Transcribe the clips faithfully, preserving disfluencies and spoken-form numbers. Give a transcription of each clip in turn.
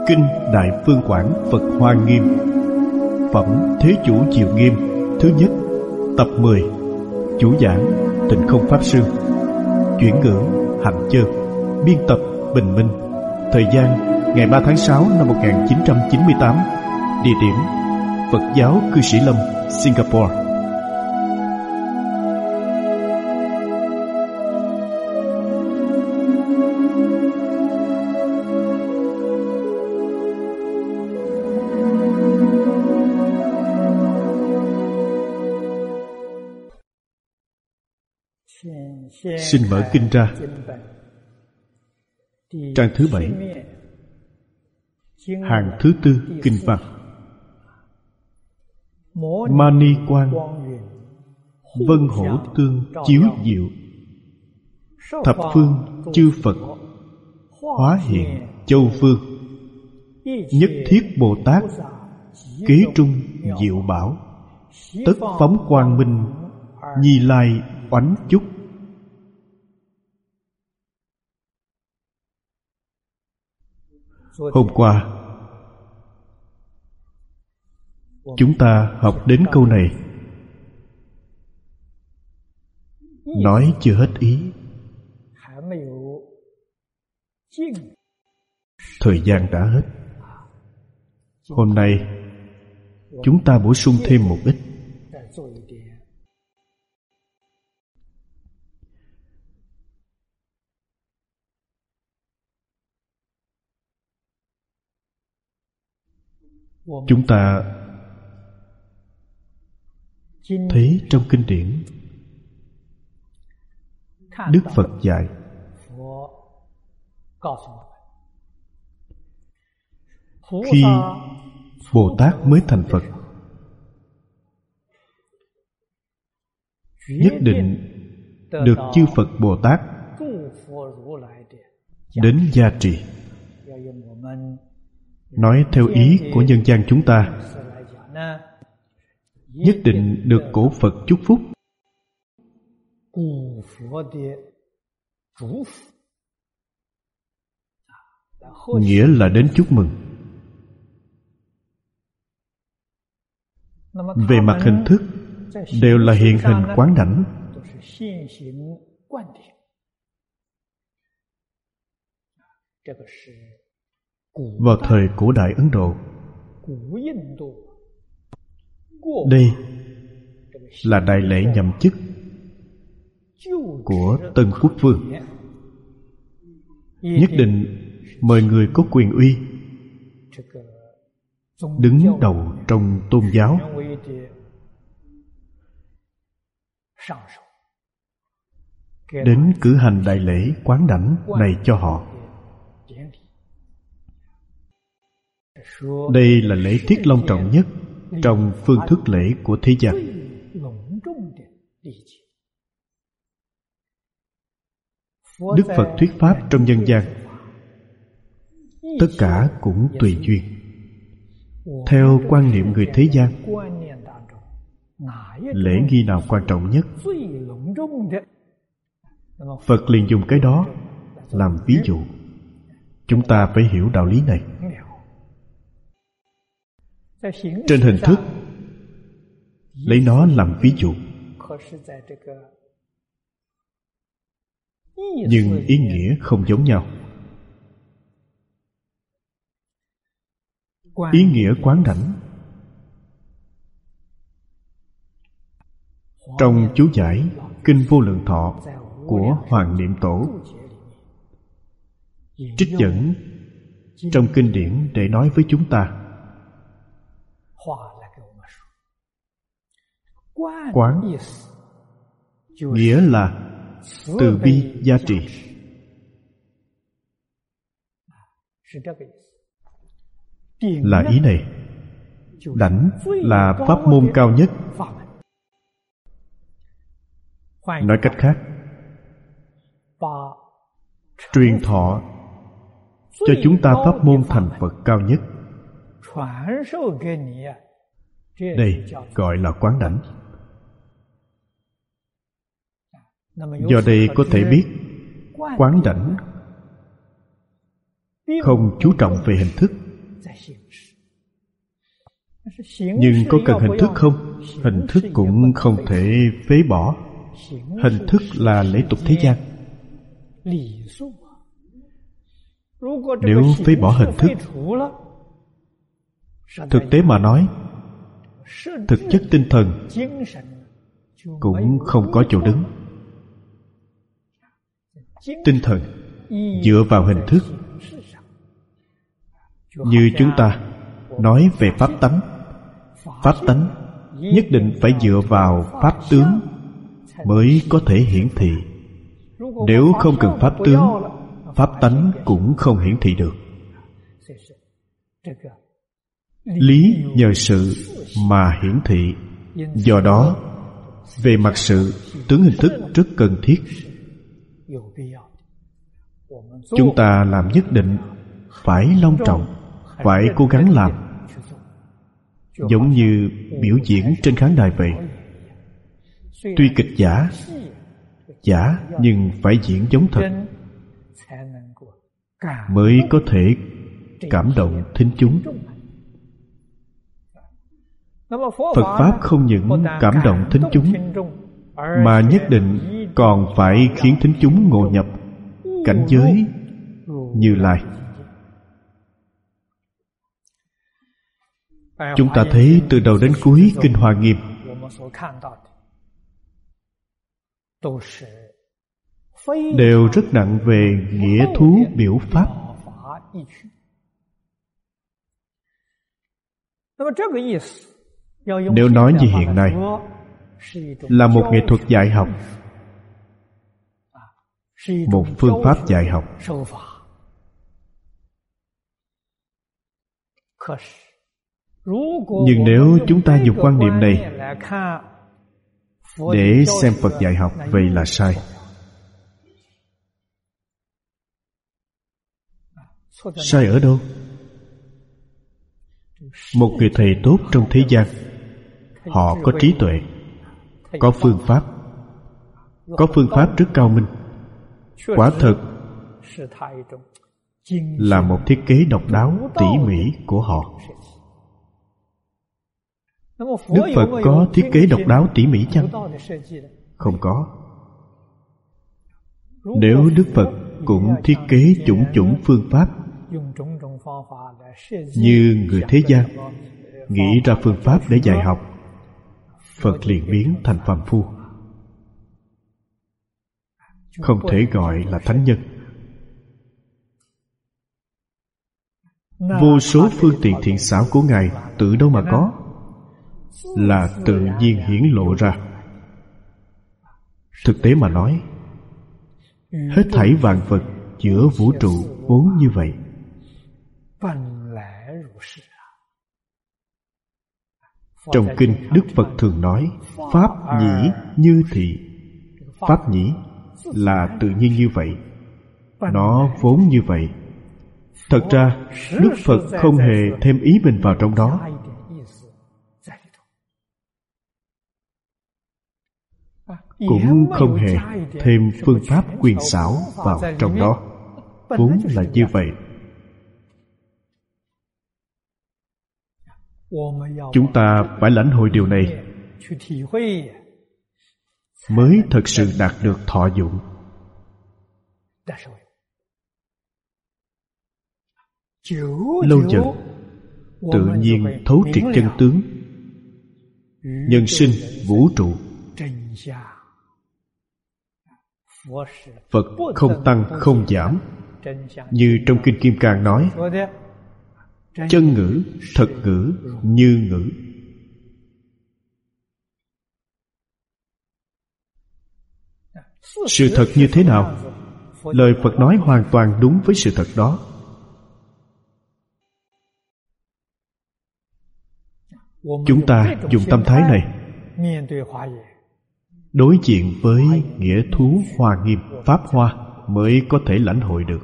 Kinh Đại Phương Quảng Phật Hoa Nghiêm. Phẩm Thế Chủ Diệu Nghiêm thứ nhất, tập mười. Chủ giảng Tịnh Không Pháp Sư. Chuyển ngữ Hạnh Chơn. Biên tập Bình Minh. Thời gian ngày ba tháng sáu năm một nghìn chín trăm chín mươi tám. Địa điểm Phật giáo Cư Sĩ Lâm, Singapore. Xin mở kinh ra. Trang thứ bảy, hàng thứ tư kinh văn. Mani Quang vân hổ tương chiếu diệu, thập phương chư Phật hóa hiện châu phương. Nhất thiết Bồ Tát kế trung diệu bảo, tất phóng quang minh Như Lai oánh chúc. Hôm qua chúng ta học đến câu này, nói chưa hết ý. Thời gian đã hết. Hôm nay chúng ta bổ sung thêm một ít. Chúng ta thấy trong kinh điển, Đức Phật dạy khi Bồ Tát mới thành Phật, nhất định được chư Phật Bồ Tát đến gia trì. Nói theo ý của nhân gian chúng ta, nhất định được cổ Phật chúc phúc. Nghĩa là đến chúc mừng. Về mặt hình thức đều là hiện hình quán đảnh. Vào thời cổ đại Ấn Độ, đây là đại lễ nhậm chức của Tân Quốc Vương. Nhất định mời người có quyền uy đứng đầu trong tôn giáo đến cử hành đại lễ quán đảnh này cho họ. Đây là lễ tiết long trọng nhất trong phương thức lễ của thế gian. Đức Phật thuyết pháp trong nhân gian, tất cả cũng tùy duyên. Theo quan niệm người thế gian, lễ nghi nào quan trọng nhất, Phật liền dùng cái đó làm ví dụ. Chúng ta phải hiểu đạo lý này. Trên hình thức lấy nó làm ví dụ, nhưng ý nghĩa không giống nhau. Ý nghĩa quán đảnh trong chú giải Kinh Vô Lượng Thọ của Hoàng Niệm Tổ trích dẫn trong kinh điển để nói với chúng ta. Quán nghĩa là từ bi gia trì. Là ý này. Đảnh là pháp môn cao nhất. Nói cách khác, truyền thọ cho chúng ta pháp môn thành Phật cao nhất. Đây gọi là quán đảnh. Do đây có thể biết quán đảnh không chú trọng về hình thức Nhưng có cần hình thức không? Hình thức cũng không thể phế bỏ. Hình thức là lễ tục thế gian. Nếu phế bỏ hình thức, thực tế mà nói, thực chất tinh thần cũng không có chỗ đứng. Tinh thần dựa vào hình thức. Như chúng ta nói về pháp tánh, pháp tánh nhất định phải dựa vào pháp tướng mới có thể hiển thị. Nếu không cần pháp tướng, pháp tánh cũng không hiển thị được. Lý nhờ sự mà hiển thị. Do đó, về mặt sự, tướng hình thức rất cần thiết. Chúng ta làm nhất định phải long trọng, phải cố gắng làm. Giống như biểu diễn trên khán đài vậy. Tuy kịch giả, giả nhưng phải diễn giống thật, mới có thể cảm động thính chúng. Phật Pháp không những cảm động thính chúng, mà nhất định còn phải khiến thính chúng ngộ nhập cảnh giới Như Lai. Chúng ta thấy từ đầu đến cuối Kinh Hoa Nghiêm đều rất nặng về nghĩa thú biểu pháp. Nếu nói như hiện nay, là một nghệ thuật dạy học, một phương pháp dạy học. Nhưng nếu chúng ta dùng quan niệm này để xem Phật dạy học, vậy là sai. Sai ở đâu? Một người thầy tốt trong thế gian, họ có trí tuệ, có phương pháp, có phương pháp rất cao minh. Quả thật là một thiết kế độc đáo tỉ mỉ của họ. Đức Phật có thiết kế độc đáo tỉ mỉ chăng? Không có. Nếu Đức Phật cũng thiết kế chủng chủng phương pháp, như người thế gian nghĩ ra phương pháp để dạy học, Phật liền biến thành phàm phu, không thể gọi là thánh nhân. Vô số phương tiện thiện xảo của Ngài từ đâu mà có? Là tự nhiên hiển lộ ra. Thực tế mà nói, hết thảy vạn vật giữa vũ trụ vốn như vậy. Trong kinh, Đức Phật thường nói pháp nhĩ như thị. Pháp nhĩ là tự nhiên như vậy, nó vốn như vậy. Thật ra Đức Phật không hề thêm ý mình vào trong đó. Cũng không hề thêm phương pháp quyền xảo vào trong đó. Vốn là như vậy. Chúng ta phải lãnh hội điều này mới thật sự đạt được thọ dụng. Lâu dần tự nhiên thấu triệt chân tướng nhân sinh vũ trụ. Phật không tăng không giảm, như trong Kinh Kim Cang nói, chân ngữ, thật ngữ, như ngữ. Sự thật như thế nào? Lời Phật nói hoàn toàn đúng với sự thật đó. Chúng ta dùng tâm thái này đối diện với nghĩa thú Hoa Nghiêm, Pháp Hoa, mới có thể lãnh hội được.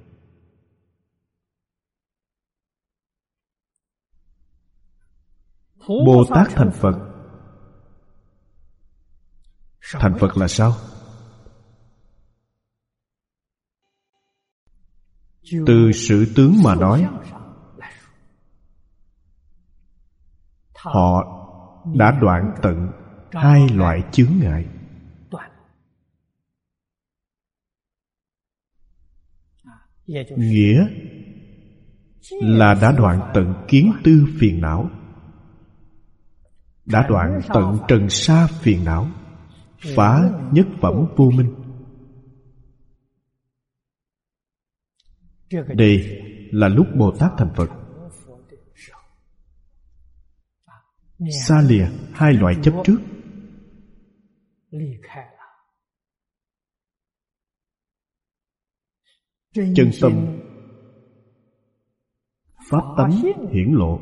Bồ Tát thành Phật. Thành Phật là sao? Từ sự tướng mà nói, họ đã đoạn tận hai loại chướng ngại. Nghĩa là đã đoạn tận kiến tư phiền não, đã đoạn tận trần sa phiền não, phá nhất phẩm vô minh. Đây là lúc Bồ Tát thành Phật, xa lìa hai loại chấp trước, chân tâm pháp tánh hiển lộ.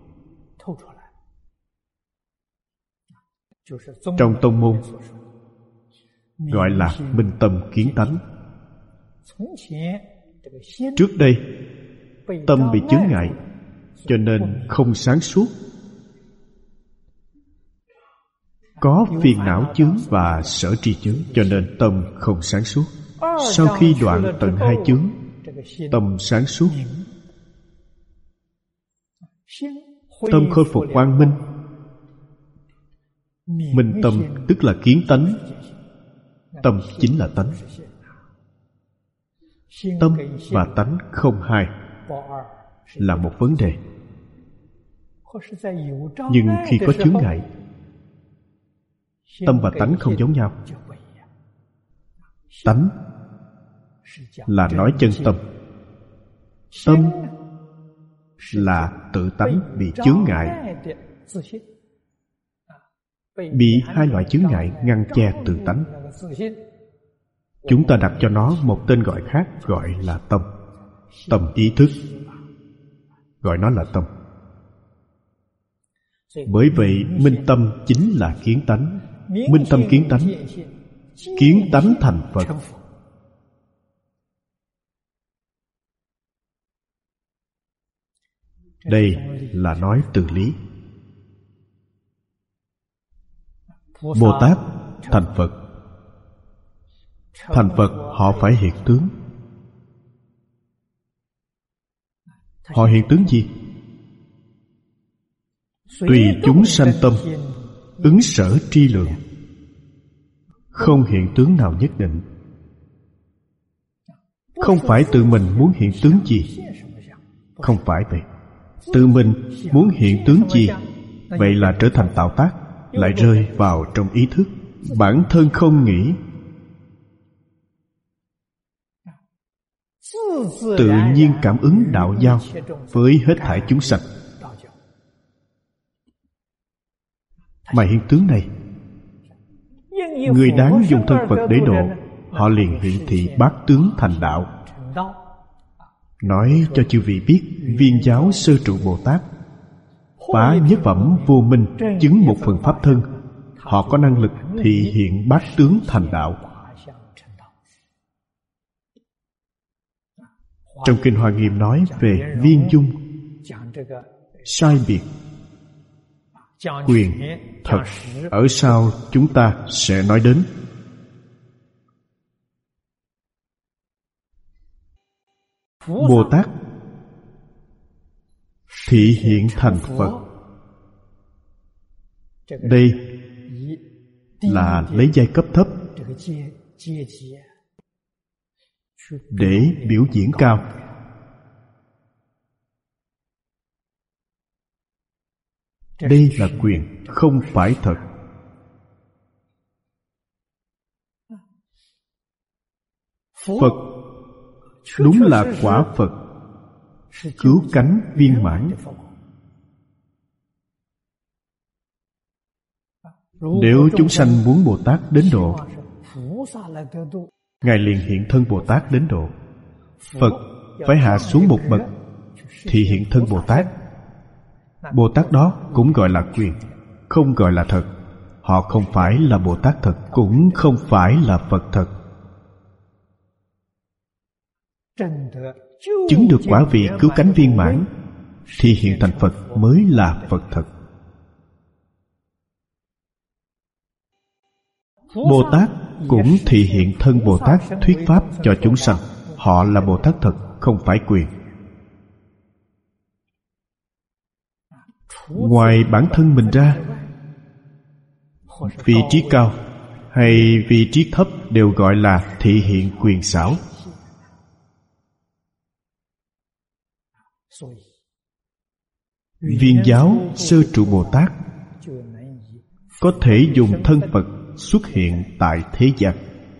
Trong tông môn gọi là minh tâm kiến tánh. Trước đây tâm bị chướng ngại, cho nên không sáng suốt, có phiền não chướng và sở tri chướng, cho nên tâm không sáng suốt. Sau khi đoạn tận hai chướng, tâm sáng suốt, tâm khôi phục quang minh. Minh tâm tức là kiến tánh, tâm chính là tánh. Tâm và tánh không hai là một vấn đề. Nhưng khi có chướng ngại, tâm và tánh không giống nhau. Tánh là nói chân tâm, tâm là tự tánh bị chướng ngại, bị hai loại chướng ngại ngăn che tự tánh. Chúng ta đặt cho nó một tên gọi khác, gọi là tâm. Tâm ý thức, gọi nó là tâm. Bởi vậy minh tâm chính là kiến tánh. Minh tâm kiến tánh, kiến tánh thành Phật. Đây là nói từ lý. Bồ Tát thành Phật, thành Phật họ phải hiện tướng. Họ hiện tướng gì? Tùy chúng sanh tâm, ứng sở tri lượng, không hiện tướng nào nhất định. Không phải tự mình muốn hiện tướng gì, không phải vậy. Tự mình muốn hiện tướng gì, vậy là trở thành tạo tác, lại rơi vào trong ý thức. Bản thân không nghĩ, tự nhiên cảm ứng đạo giao với hết thảy chúng sanh. Mà hiện tướng này, người đáng dùng thân Phật để độ, họ liền hiển thị bát tướng thành đạo. Nói cho chư vị biết, viên giáo sơ trụ Bồ Tát phá nhất phẩm vô minh, chứng một phần pháp thân, họ có năng lực thị hiện bát tướng thành đạo. Trong Kinh Hoa Nghiêm nói về viên dung, sai biệt, quyền, thật, ở sau chúng ta sẽ nói đến. Bồ Tát thị hiện thành Phật. Đây là lấy giai cấp thấp để biểu diễn cao. Đây là quyền, không phải thật. Phật đúng là quả Phật, cứu cánh viên mãn. Nếu chúng sanh muốn Bồ Tát đến độ, Ngài liền hiện thân Bồ Tát đến độ. Phật phải hạ xuống một bậc thì hiện thân Bồ Tát. Bồ Tát đó cũng gọi là quyền, không gọi là thật. Họ không phải là Bồ Tát thật, cũng không phải là Phật thật. Chứng được quả vị cứu cánh viên mãn thì hiện thành Phật mới là Phật thật. Bồ Tát cũng thị hiện thân Bồ Tát thuyết pháp cho chúng sanh. Họ là Bồ Tát thật, không phải quyền. ngoài bản thân mình ra, vị trí cao hay vị trí thấp đều gọi là thị hiện quyền xảo. Viên giáo Sơ Trụ Bồ Tát có thể dùng thân Phật xuất hiện tại thế gian,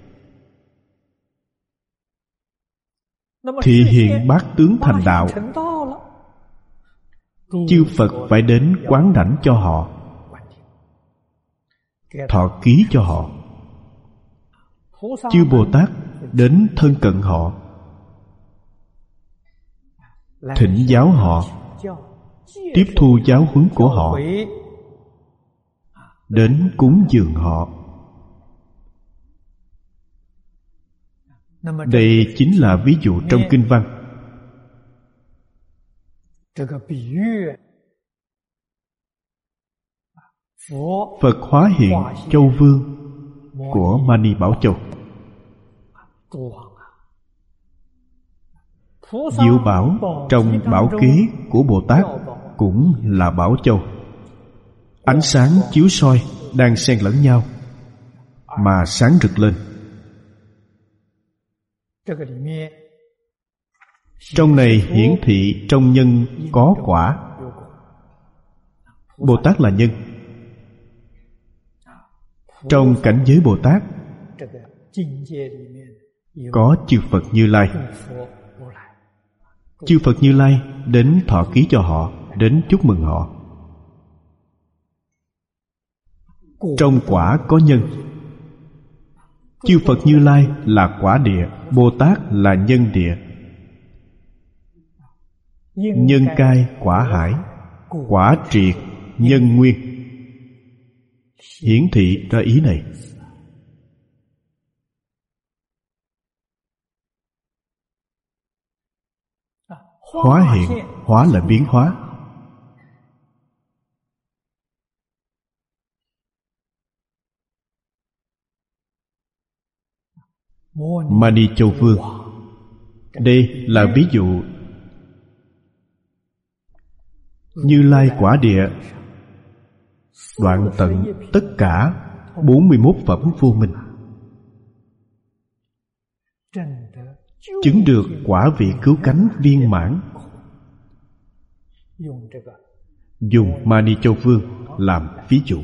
thị hiện bát tướng thành đạo. Chư Phật phải đến quán đảnh cho họ, thọ ký cho họ. Chư Bồ Tát đến thân cận họ, thỉnh giáo họ, tiếp thu giáo huấn của họ, đến cúng dường họ. Đây chính là ví dụ trong kinh văn. Phật hóa hiện Châu Vương của Mani Bảo Châu. Diệu bảo trong bảo kế của Bồ Tát cũng là Bảo Châu. Ánh sáng chiếu soi đang xen lẫn nhau mà sáng rực lên. Trong này hiển thị trong nhân có quả. Bồ Tát là nhân. Trong cảnh giới Bồ Tát có chư Phật Như Lai. Chư Phật Như Lai đến thọ ký cho họ, đến chúc mừng họ. Trong quả có nhân. Chư Phật Như Lai là quả địa, Bồ Tát là nhân địa. Nhân cai quả hải, quả triệt nhân nguyên. Hiển thị ra ý này. Hóa hiện, hóa là biến hóa. Mani Châu Vương, đây là ví dụ. Như Lai quả địa đoạn tận tất cả bốn mươi mốt phẩm vô minh, chứng được quả vị cứu cánh viên mãn. Dùng Mani Châu Vương làm ví dụ.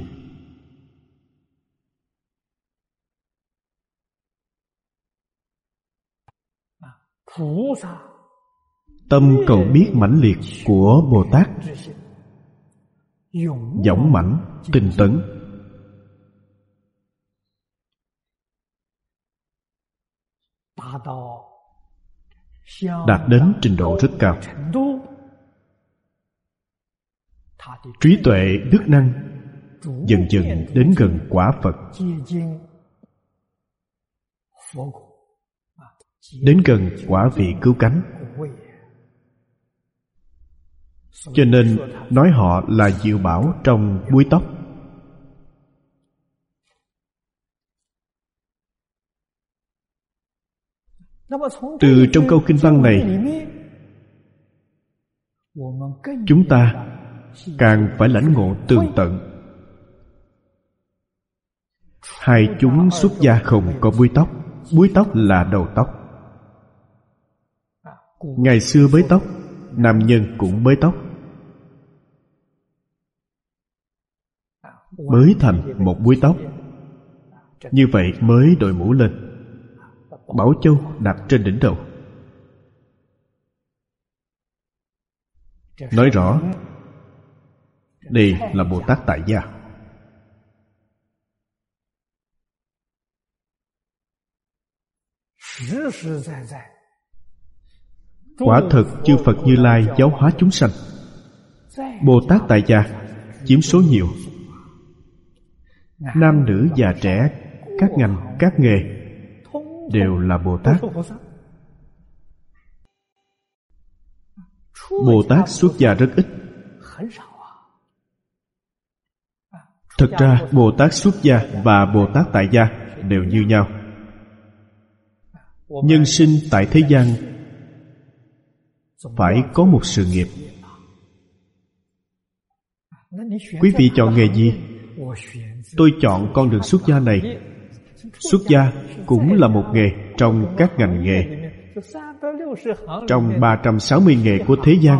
Tâm cầu biết mãnh liệt của Bồ Tát, dõng mãnh tinh tấn, đạt đến trình độ rất cao. Trí tuệ đức năng dần dần đến gần quả Phật, đến gần quả vị cứu cánh. Cho nên nói họ là diệu bảo trong búi tóc. Từ trong câu kinh văn này, chúng ta càng phải lãnh ngộ tường tận. Hai chúng xuất gia không có búi tóc. Búi tóc là đầu tóc. Ngày xưa bới tóc, nam nhân cũng bới tóc, bới thành một búi tóc. Như vậy mới đội mũ lên, Bảo Châu đặt trên đỉnh đầu. Nói rõ đây là Bồ Tát tại gia. Quả thật chư Phật Như Lai giáo hóa chúng sanh. Bồ Tát tại gia chiếm số nhiều. Nam nữ già trẻ, các ngành, các nghề đều là Bồ Tát. Bồ Tát xuất gia rất ít. Thực ra Bồ Tát xuất gia và Bồ Tát tại gia đều như nhau. Nhân sinh tại thế gian phải có một sự nghiệp. Quý vị chọn nghề gì? Tôi chọn con đường xuất gia này. Xuất gia cũng là một nghề trong các ngành nghề. Trong ba trăm sáu mươi nghề của thế gian,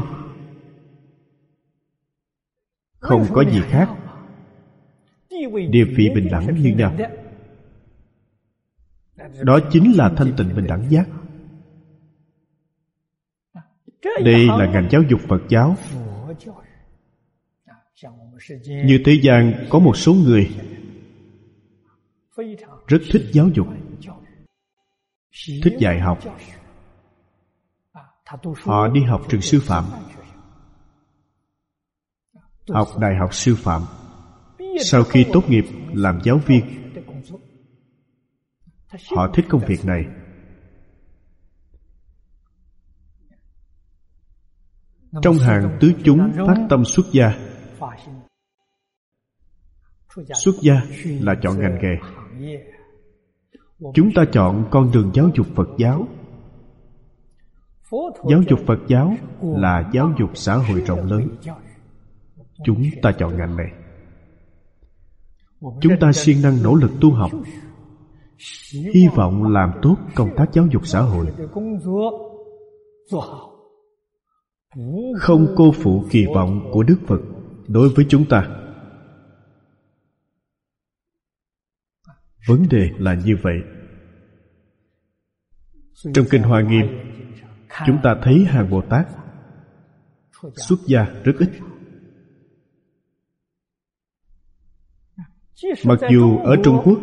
không có gì khác. Địa vị bình đẳng như nhau. Đó chính là thanh tịnh bình đẳng giác. Đây là ngành giáo dục Phật giáo. Như thế gian có một số người rất thích giáo dục, thích dạy học. Họ đi học trường sư phạm, học đại học sư phạm. Sau khi tốt nghiệp làm giáo viên. Họ thích công việc này. Trong hàng tứ chúng phát tâm xuất gia. Xuất gia là chọn ngành nghề. Chúng ta chọn con đường giáo dục Phật giáo. Giáo dục Phật giáo là giáo dục xã hội rộng lớn. Chúng ta chọn ngành này. Chúng ta siêng năng nỗ lực tu học, hy vọng làm tốt công tác giáo dục xã hội, không cô phụ kỳ vọng của Đức Phật đối với chúng ta. Vấn đề là như vậy. Trong Kinh Hoa Nghiêm, chúng ta thấy hàng Bồ Tát xuất gia rất ít. Mặc dù ở Trung Quốc,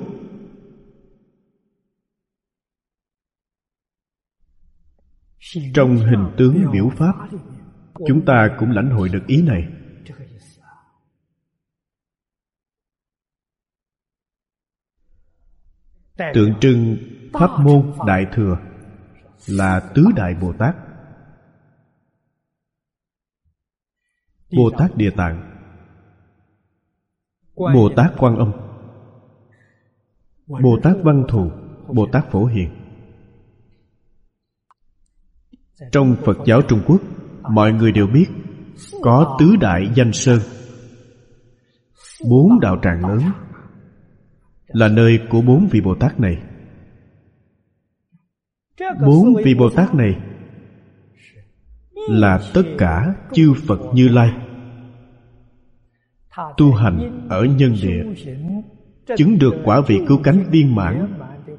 trong hình tướng biểu pháp, chúng ta cũng lãnh hội được ý này. Tượng trưng pháp môn Đại Thừa là tứ Đại Bồ Tát. Bồ Tát Địa Tạng, Bồ Tát Quan Âm, Bồ Tát Văn Thù, Bồ Tát Phổ Hiền. Trong Phật giáo Trung Quốc, mọi người đều biết có tứ đại danh sơn, bốn đạo tràng lớn là nơi của bốn vị Bồ Tát này. Bốn vị Bồ Tát này là tất cả chư Phật Như Lai tu hành ở nhân địa, chứng được quả vị cứu cánh viên mãn.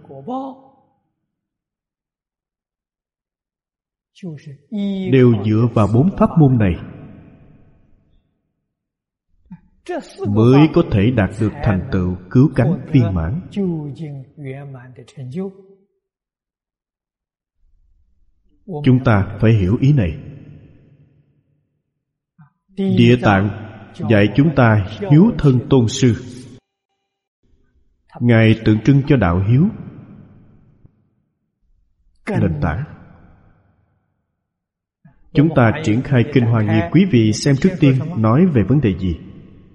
Đều dựa vào bốn pháp môn này mới có thể đạt được thành tựu cứu cánh viên mãn. Chúng ta phải hiểu ý này. Địa Tạng dạy chúng ta hiếu thân tôn sư. Ngài tượng trưng cho đạo hiếu, nền tảng. Chúng ta triển khai Kinh Hoa Nghiêm. Quý vị xem trước tiên nói về vấn đề gì?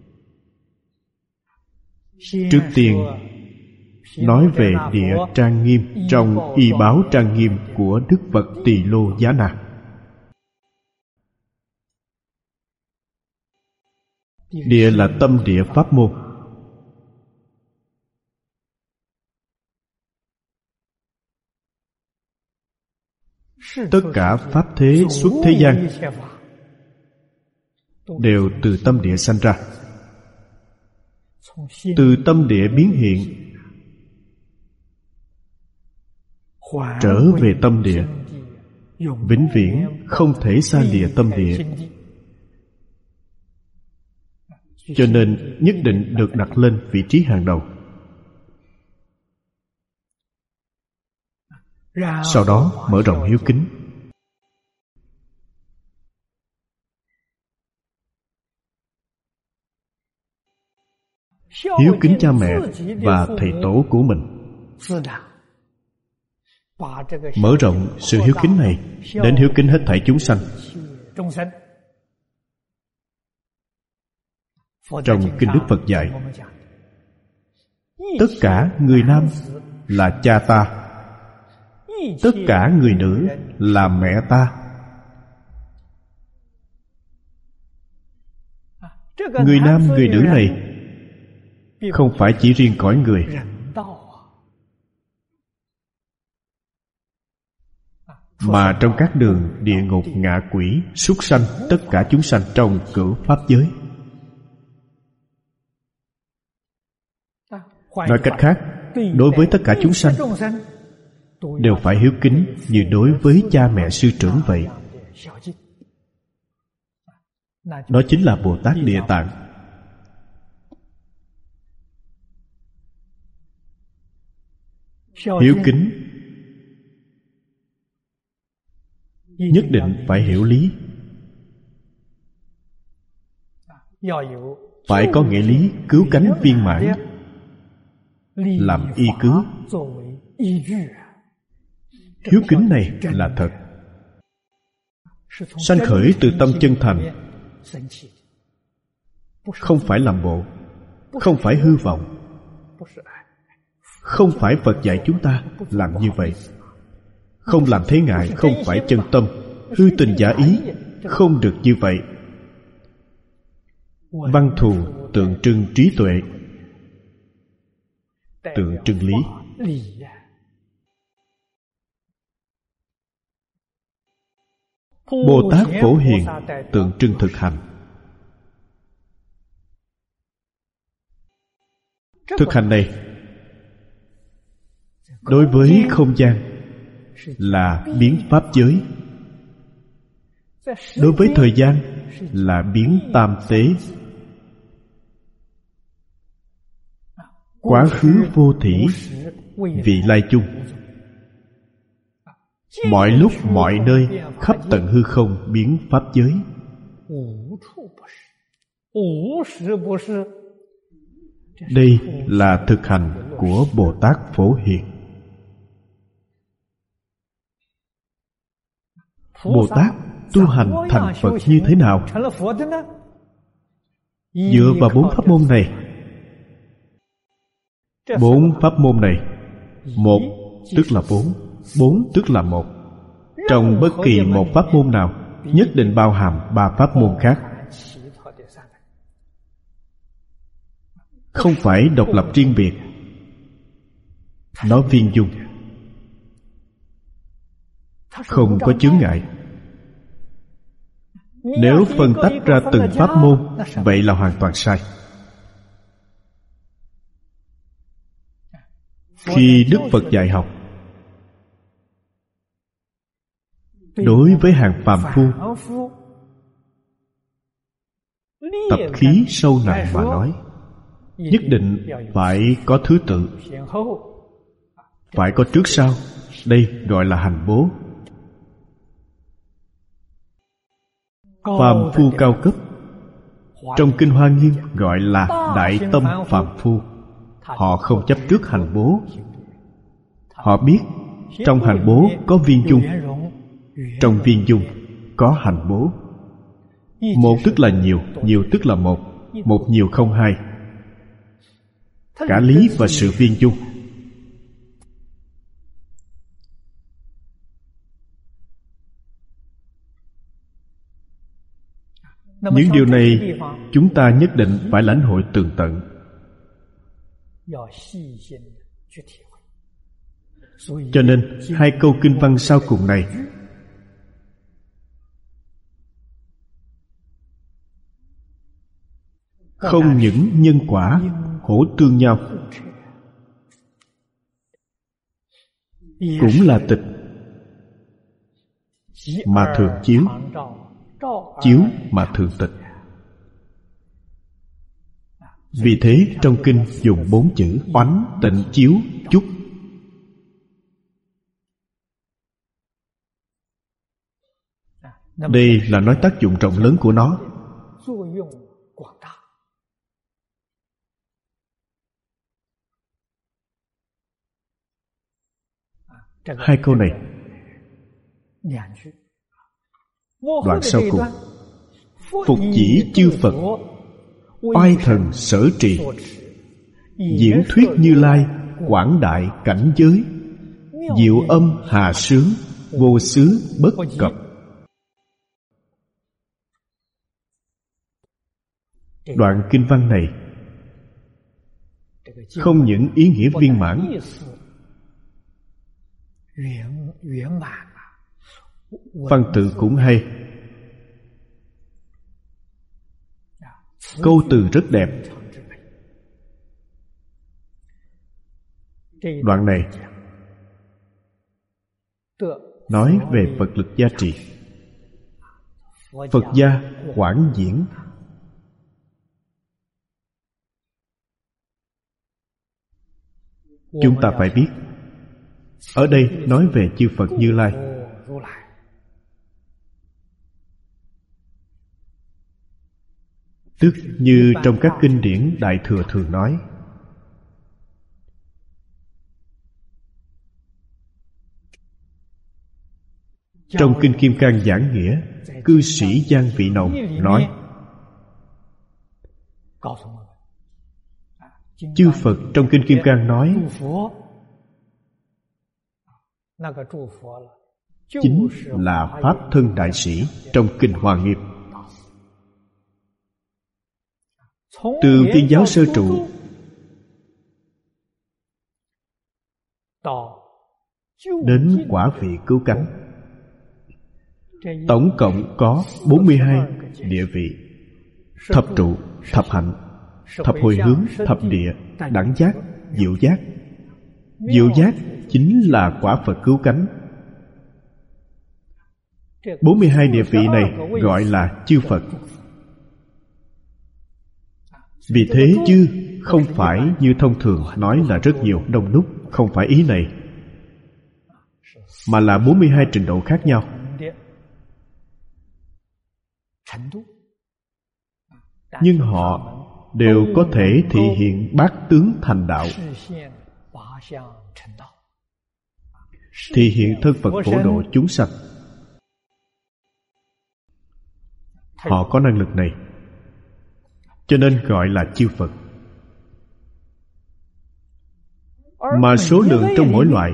Trước tiên nói về địa trang nghiêm trong y báo trang nghiêm của Đức Phật Tỳ Lô Giá Na. Địa là tâm địa pháp môn. Tất cả pháp thế xuất thế gian đều từ tâm địa sanh ra, từ tâm địa biến hiện, trở về tâm địa, vĩnh viễn không thể xa lìa tâm địa. Cho nên nhất định được đặt lên vị trí hàng đầu. Sau đó mở rộng hiếu kính. Hiếu kính cha mẹ và thầy tổ của mình. Mở rộng sự hiếu kính này đến hiếu kính hết thảy chúng sanh. Trong Kinh Đức Phật dạy, tất cả người nam là cha ta, tất cả người nữ là mẹ ta. Người nam người nữ này không phải chỉ riêng cõi người, mà trong các đường địa ngục, ngạ quỷ, súc sanh, tất cả chúng sanh trong cửu pháp giới. Nói cách khác, đối với tất cả chúng sanh đều phải hiếu kính như đối với cha mẹ sư trưởng vậy. Đó chính là Bồ Tát Địa Tạng. Hiếu kính nhất định phải hiểu lý, phải có nghĩa lý cứu cánh viên mãn làm y cứ. Hiếu kính này là thật, sanh khởi từ tâm chân thành, không phải làm bộ, không phải hư vọng. Không phải Phật dạy chúng ta làm như vậy. Không làm thế ngại, không phải chân tâm, hư tình giả ý, không được như vậy. Văn thù tượng trưng trí tuệ, tượng trưng lý. Bồ Tát Phổ Hiền tượng trưng thực hành. Thực hành này đối với không gian là biến pháp giới, đối với thời gian là biến tam tế. Quá khứ vô thỉ, vị lai chung. Mọi lúc mọi nơi, khắp tận hư không biến pháp giới. Đây là thực hành của Bồ Tát Phổ Hiền. Bồ Tát tu hành thành Phật như thế nào? Dựa vào bốn pháp môn này. Bốn pháp môn này, một tức là bốn, bốn tức là một. Trong bất kỳ một pháp môn nào nhất định bao hàm ba pháp môn khác, không phải độc lập riêng biệt. Nó viên dung, không có chướng ngại. Nếu phân tách ra từng pháp môn, vậy là hoàn toàn sai. Khi Đức Phật dạy học, đối với hàng phàm phu, tập khí sâu nặng mà nói, nhất định phải có thứ tự, phải có trước sau. Đây gọi là hành bố. Phàm phu cao cấp, trong Kinh Hoa Nghiêm gọi là đại tâm phàm phu. Họ không chấp trước hành bố. Họ biết trong hành bố có viên dung, trong viên dung có hành bố. Một tức là nhiều, nhiều tức là một, một nhiều không hai. Cả lý và sự viên dung. Những điều này chúng ta nhất định phải lãnh hội tường tận. Cho nên hai câu kinh văn sau cùng này không những nhân quả hỗ tương nhau, cũng là tịch mà thường chiếu, chiếu mà thường tịch. Vì thế trong kinh dùng bốn chữ oánh, tịnh, chiếu, chúc. Đây là nói tác dụng rộng lớn của nó. Hai câu này, đoạn sau cùng: phục chỉ chư Phật, oai thần sở trì, diễn thuyết Như Lai, quảng đại cảnh giới, diệu âm hà sướng, vô xứ bất cập. Đoạn kinh văn này không những ý nghĩa viên mãn, văn tự cũng hay, câu từ rất đẹp. Đoạn này nói về Phật lực gia trì, Phật gia quảng diễn. Chúng ta phải biết, ở đây nói về chư Phật Như Lai. Tức như trong các kinh điển Đại Thừa thường nói, trong Kinh Kim Cang Giảng Nghĩa, cư sĩ Giang Vị Nồng nói, chư Phật trong Kinh Kim Cang nói chính là Pháp thân đại sĩ trong Kinh Hoa Nghiêm. Từ Tiên giáo sơ trụ đến quả vị cứu cánh, tổng cộng có bốn mươi hai địa vị: thập trụ, thập hạnh, thập hồi hướng, thập địa, đẳng giác, diệu giác. Diệu giác chính là quả Phật cứu cánh. bốn mươi hai địa vị này gọi là chư Phật. Vì thế chư không phải như thông thường nói là rất nhiều, đông đúc, không phải ý này, mà là bốn mươi hai trình độ khác nhau. Nhưng họ đều có thể thị hiện bát tướng thành đạo, thị hiện thân Phật phổ độ chúng sanh. Họ có năng lực này, cho nên gọi là chư Phật. Mà số lượng trong mỗi loại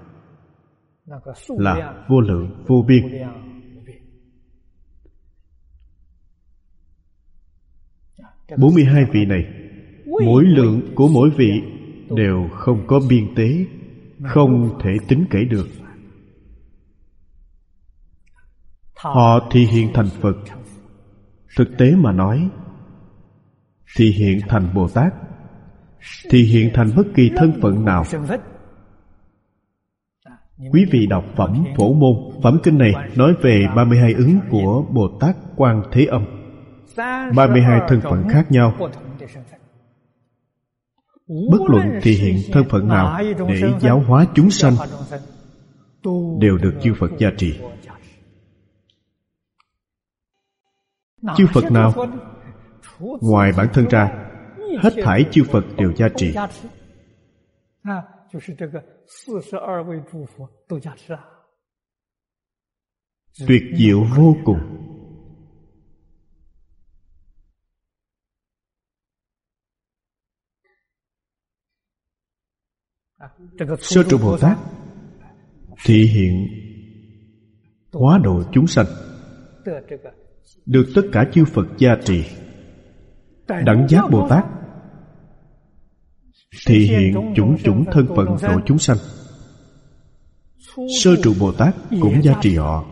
là vô lượng vô biên. bốn mươi hai vị này, mỗi lượng của mỗi vị đều không có biên tế, không thể tính kể được. Họ thị hiện thành Phật. Thực tế mà nói, thị hiện thành Bồ Tát, thị hiện thành bất kỳ thân phận nào. Quý vị đọc Phẩm Phổ Môn, phẩm kinh này nói về ba mươi hai ứng của Bồ Tát Quan Thế Âm, ba mươi hai thân phận khác nhau. Bất luận thị hiện thân phận nào để giáo hóa chúng sanh, đều được chư Phật gia trì. Chư Phật nào? Ngoài bản thân ra, hết thảy chư Phật đều gia trì. Tuyệt diệu vô cùng. Sơ trụ Bồ Tát thị hiện hóa độ chúng sanh, được tất cả chư Phật gia trì. Đẳng giác Bồ Tát thị hiện chủng chủng thân phận độ chúng sanh. Sơ trụ Bồ Tát cũng gia trì họ.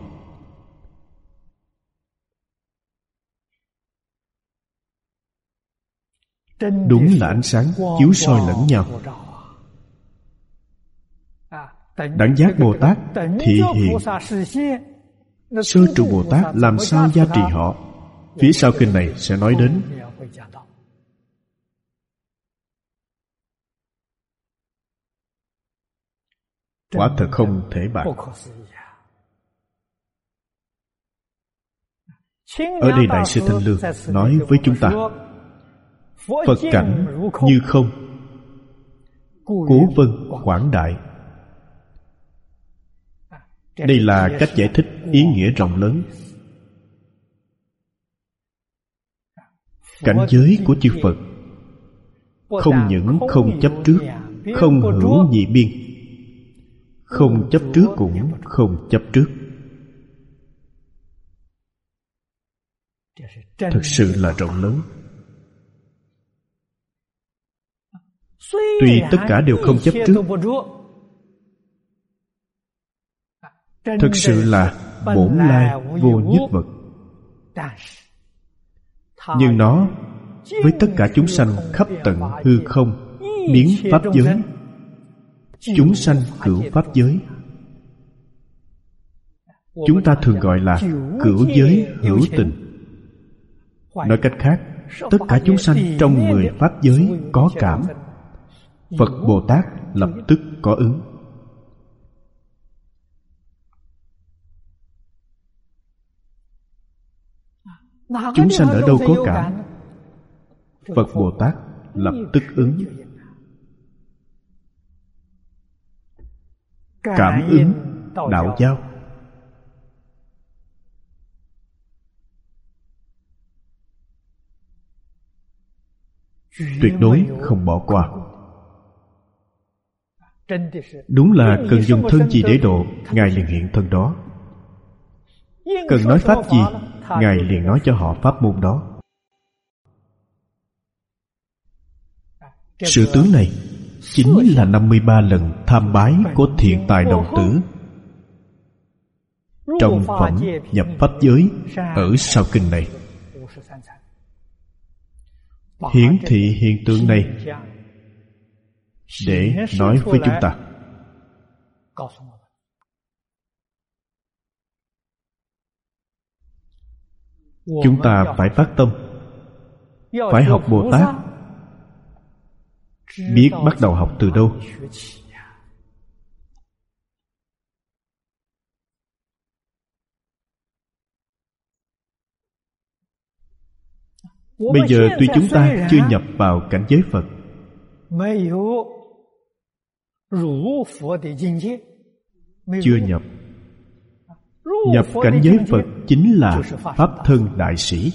Đúng là ánh sáng chiếu soi lẫn nhau. Đẳng giác Bồ Tát thị hiện sơ trụ Bồ Tát làm sao gia trì họ, phía sau kinh này sẽ nói đến. Quả thật không thể bàn. Ở đây Đại sư Thanh Lương nói với chúng ta, Phật cảnh như không, cố vân quảng đại. Đây là cách giải thích ý nghĩa rộng lớn. Cảnh giới của chư Phật không những không chấp trước, không hữu nhị biên. Không chấp trước cũng không chấp trước. Thực sự là rộng lớn. Tuy tất cả đều không chấp trước, thực sự là bổn lai vô nhất vật, nhưng nó với tất cả chúng sanh khắp tận hư không biến pháp giới, chúng sanh cửu pháp giới. Chúng ta thường gọi là cửu giới hữu tình. Nói cách khác, tất cả chúng sanh trong mười pháp giới có cảm, Phật Bồ Tát lập tức có ứng. Chúng sanh ở đâu có cảm, Phật Bồ Tát lập tức ứng. Cảm ứng đạo giao. Tuyệt đối không bỏ qua. Đúng là cần dùng thân gì để độ, Ngài liền hiện thân đó. Cần nói pháp gì, Ngài liền nói cho họ pháp môn đó. Sự tướng này chính là năm mươi ba lần tham bái của thiện tài đồng tử trong phẩm nhập pháp giới ở sau kinh này. Hiển thị hiện tượng này để nói với chúng ta. Chúng ta phải phát tâm, phải học Bồ Tát, biết bắt đầu học từ đâu. Bây giờ tuy chúng ta chưa nhập vào cảnh giới Phật, chưa nhập nhập cảnh giới Phật chính là pháp thân đại sĩ.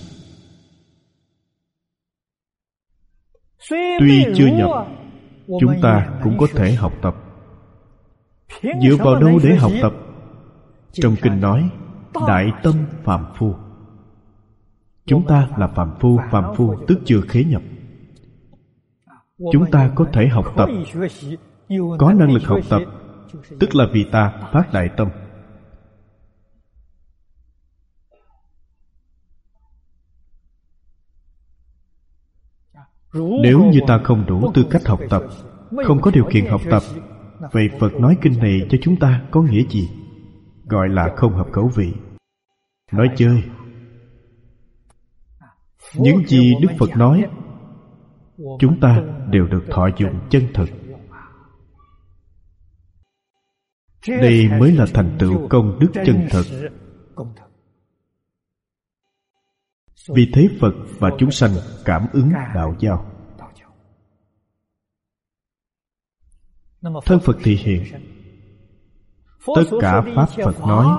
Tuy chưa nhập, chúng ta cũng có thể học tập. Dựa vào đâu để học tập? Trong kinh nói đại tâm phàm phu. Chúng ta là phàm phu, phàm phu tức chưa khế nhập. Chúng ta có thể học tập, có năng lực học tập, tức là vì ta phát đại tâm. Nếu như ta không đủ tư cách học tập, không có điều kiện học tập, vậy Phật nói kinh này cho chúng ta có nghĩa gì? Gọi là không hợp khẩu vị, nói chơi. Những gì Đức Phật nói, chúng ta đều được thọ dụng chân thực. Đây mới là thành tựu công đức chân thực. Vì thế Phật và chúng sanh cảm ứng đạo giao. Thân Phật thị hiện, tất cả pháp Phật nói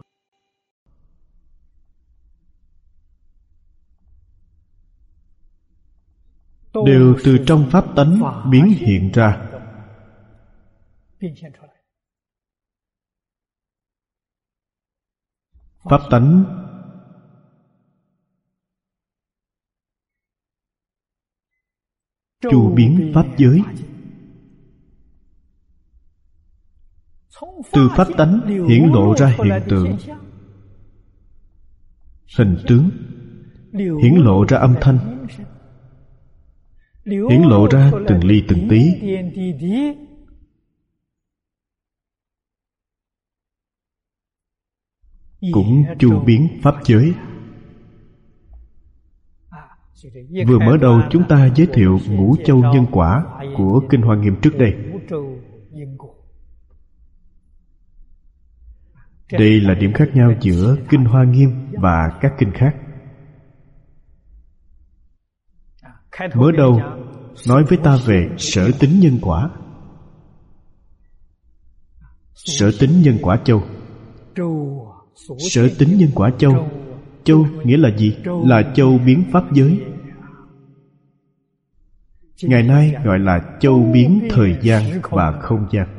đều từ trong pháp tánh biến hiện ra. Pháp tánh chu biến pháp giới. Từ pháp tánh hiển lộ ra hiện tượng, hình tướng, hiển lộ ra âm thanh, hiển lộ ra từng ly từng tí. Cũng chu biến pháp giới. Vừa mở đầu chúng ta giới thiệu ngũ châu nhân quả của Kinh Hoa Nghiêm trước đây. Đây là điểm khác nhau giữa Kinh Hoa Nghiêm và các kinh khác. Mở đầu nói với ta về sở tính nhân quả. Sở tính nhân quả châu. Sở tính nhân quả châu. Châu nghĩa là gì? Là châu biến pháp giới. Ngày nay gọi là châu biến thời gian và không gian.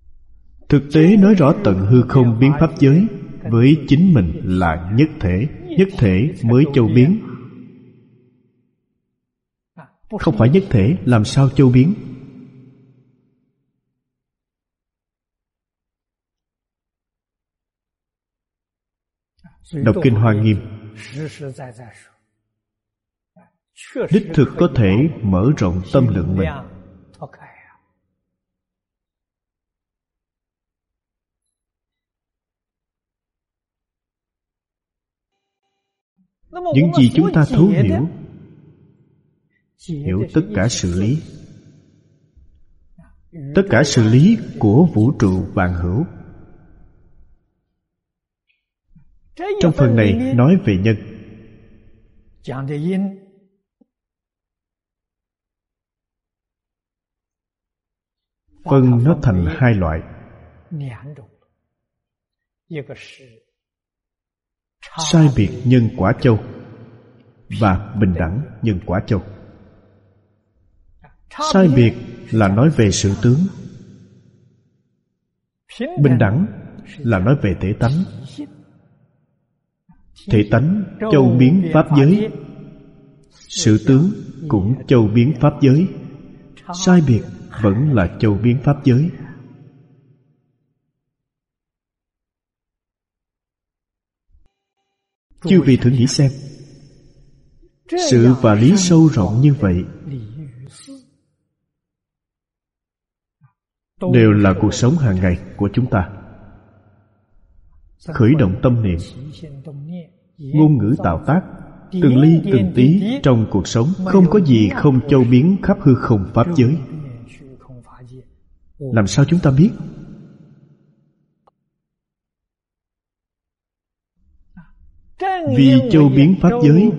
Thực tế nói rõ tận hư không biến pháp giới với chính mình là nhất thể. nhất thể mới châu biến. Không phải nhất thể, làm sao châu biến? Đọc kinh Hoa Nghiêm, đích thực có thể mở rộng tâm lượng mình. Những gì chúng ta thấu hiểu, hiểu tất cả sự lý, tất cả sự lý của vũ trụ vạn hữu. Trong phần này nói về nhân. Phân nó thành hai loại. Sai biệt nhân quả châu và bình đẳng nhân quả châu. Sai biệt là nói về sự tướng, bình đẳng là nói về thể tánh. Thể tánh châu biến pháp giới, sự tướng cũng châu biến pháp giới. Sai biệt vẫn là châu biến pháp giới. Chư vị thử nghĩ xem, sự và lý sâu rộng như vậy đều là cuộc sống hàng ngày của chúng ta. Khởi động tâm niệm, ngôn ngữ tạo tác, từng ly từng tí trong cuộc sống, không có gì không châu biến khắp hư không pháp giới. Làm sao chúng ta biết? Vì châu biến pháp giới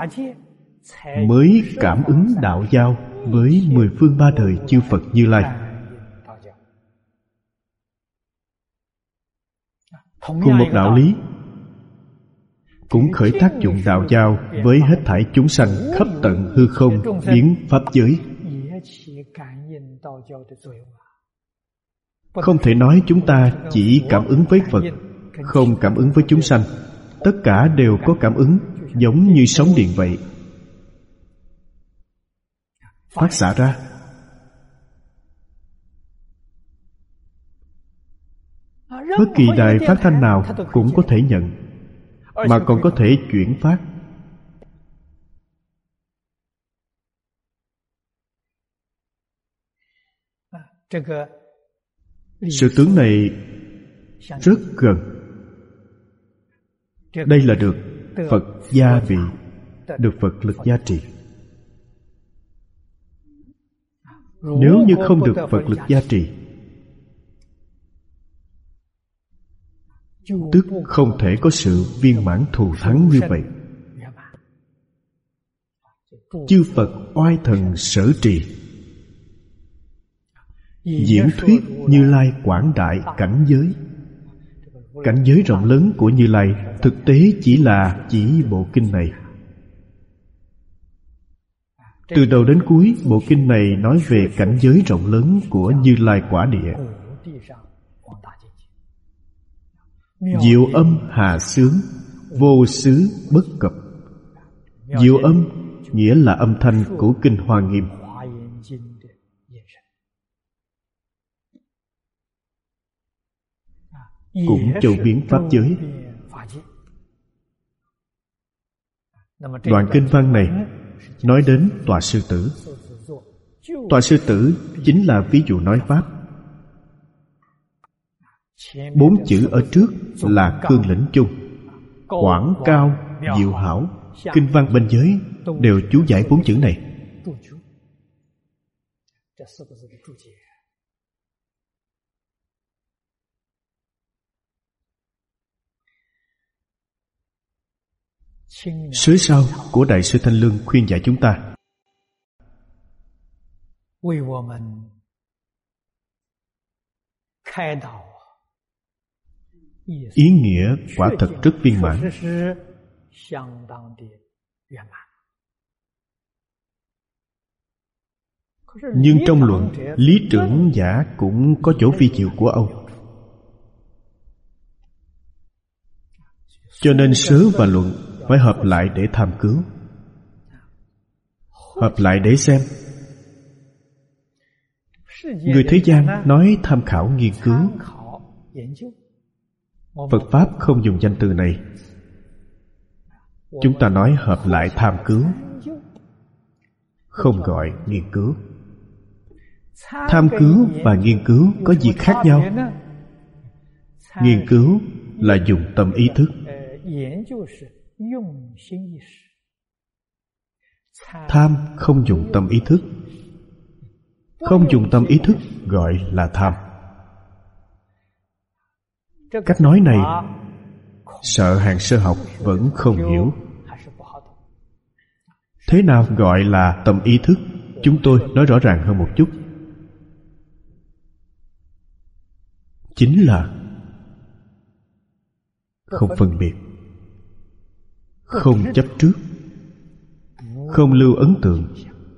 mới cảm ứng đạo giao với mười phương ba đời chư Phật Như Lai. Cùng một đạo lý cũng khởi tác dụng đạo giao với hết thảy chúng sanh khắp tận hư không biến pháp giới. Không thể nói chúng ta chỉ cảm ứng với Phật, không cảm ứng với chúng sanh. Tất cả đều có cảm ứng, giống như sóng điện vậy, phát xạ ra. Bất kỳ đài phát thanh nào cũng có thể nhận, mà còn có thể chuyển phát. Sự tướng này rất gần. Đây là được Phật gia vị, được Phật lực gia trì. Nếu như không được Phật lực gia trì, tức không thể có sự viên mãn thù thắng như vậy. Chư Phật oai thần sở trì, diễn thuyết Như Lai quảng đại cảnh giới. Cảnh giới rộng lớn của Như Lai thực tế chỉ là chỉ bộ kinh này. Từ đầu đến cuối, bộ kinh này nói về cảnh giới rộng lớn của Như Lai quả địa. Diệu âm hà xướng, vô xứ bất cập. Diệu âm nghĩa là âm thanh của kinh Hoa Nghiêm. Cũng châu biến pháp giới. Đoạn kinh văn này nói đến tọa sư tử. Tọa sư tử chính là ví dụ nói pháp. Bốn chữ ở trước là cương lĩnh chung: quảng cao, diệu hảo. Kinh văn bên dưới đều chú giải bốn chữ này. Sớ sau của Đại sư Thanh Lương khuyên dạy chúng ta: ý nghĩa quả thật rất viên mãn. Nhưng trong luận, lý trưởng giả cũng có chỗ vi diệu của ông. Cho nên sớ và luận phải hợp lại để tham cứu. Hợp lại để xem. Người thế gian nói tham khảo nghiên cứu. Phật Pháp không dùng danh từ này. Chúng ta nói hợp lại tham cứu, không gọi nghiên cứu. Tham cứu và nghiên cứu có gì khác nhau? Nghiên cứu là dùng tâm ý thức. Tham không dùng tâm ý thức. Không dùng tâm ý thức gọi là tham. Cách nói này sợ hàng sơ học vẫn không hiểu. Thế nào gọi là tâm ý thức? Chúng tôi nói rõ ràng hơn một chút. Chính là không phân biệt, không chấp trước, không lưu ấn tượng.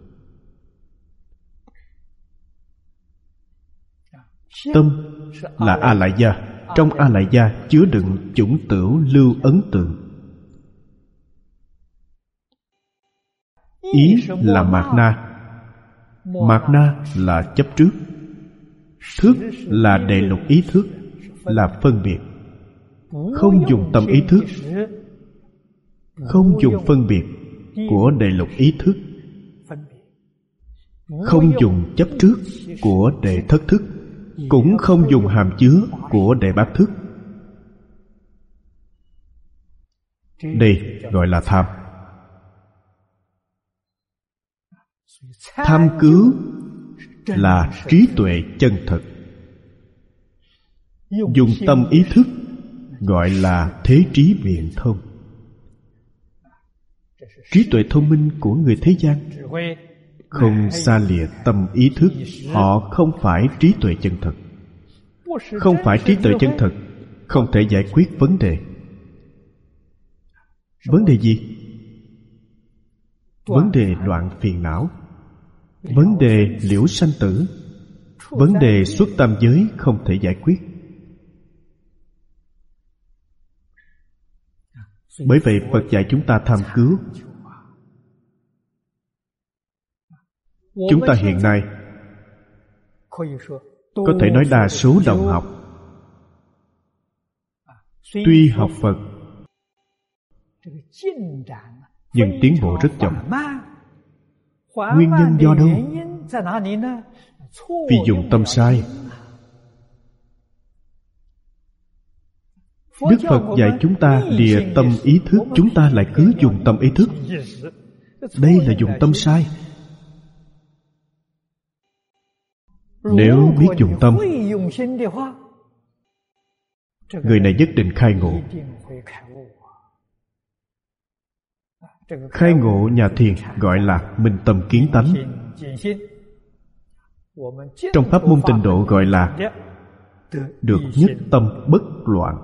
Tâm là A Lại Gia. Trong A Lại Gia chứa đựng chủng tửu lưu ấn tượng. Ý là mạt na. Mạt na là chấp trước. Thức là đệ lục ý thức, là phân biệt. Không dùng tâm ý thức, không dùng phân biệt của đệ lục ý thức, không dùng chấp trước của đệ thất thức, cũng không dùng hàm chứa của đệ bát thức. Đây gọi là tham. Tham cứu là trí tuệ chân thật. Dùng tâm ý thức gọi là thế trí biện thông. Trí tuệ thông minh của người thế gian không xa lìa tâm ý thức. Họ không phải trí tuệ chân thật. Không phải trí tuệ chân thật không thể giải quyết vấn đề. Vấn đề gì? Vấn đề đoạn phiền não, vấn đề liễu sanh tử, vấn đề xuất tam giới không thể giải quyết. Bởi vậy Phật dạy chúng ta tham cứu. Chúng ta hiện nay có thể nói đa số đồng học tuy học Phật nhưng tiến bộ rất chậm. Nguyên nhân do đâu? Vì dùng tâm sai. Đức Phật dạy chúng ta lìa tâm ý thức, chúng ta lại cứ dùng tâm ý thức. Đây là dùng tâm sai. Nếu biết dùng tâm, người này nhất định khai ngộ. Khai ngộ nhà thiền gọi là minh tâm kiến tánh. Trong pháp môn Tịnh độ gọi là được nhất tâm bất loạn.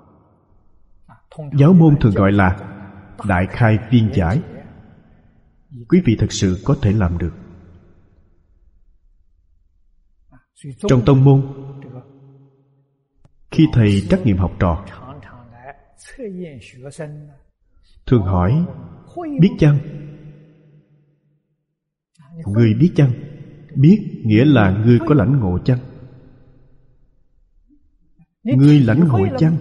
Giáo môn thường gọi là đại khai viên giải. Quý vị thật sự có thể làm được. Trong tông môn, khi thầy trắc nghiệm học trò, thường hỏi biết chăng? Người biết chăng? Biết nghĩa là người có lãnh ngộ chăng? Người lãnh ngộ chăng?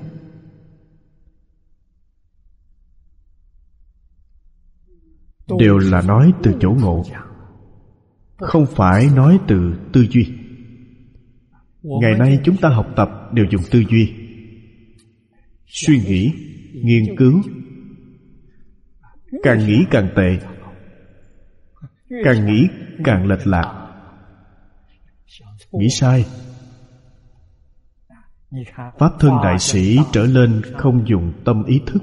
Đều là nói từ chỗ ngộ, không phải nói từ tư duy. Ngày nay chúng ta học tập đều dùng tư duy, suy nghĩ, nghiên cứu. Càng nghĩ càng tệ, càng nghĩ càng lệch lạc, nghĩ sai. Pháp thân đại sĩ trở lên không dùng tâm ý thức.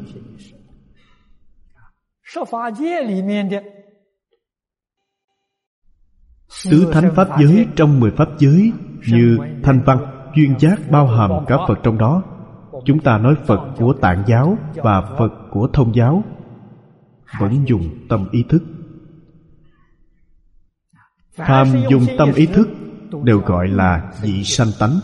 Tứ thánh pháp giới trong mười pháp giới như thanh văn, duyên giác bao hàm cả Phật trong đó. Chúng ta nói Phật của Tạng giáo và Phật của Thông giáo vẫn dùng tâm ý thức. Phàm dùng tâm ý thức đều gọi là dị sanh tánh.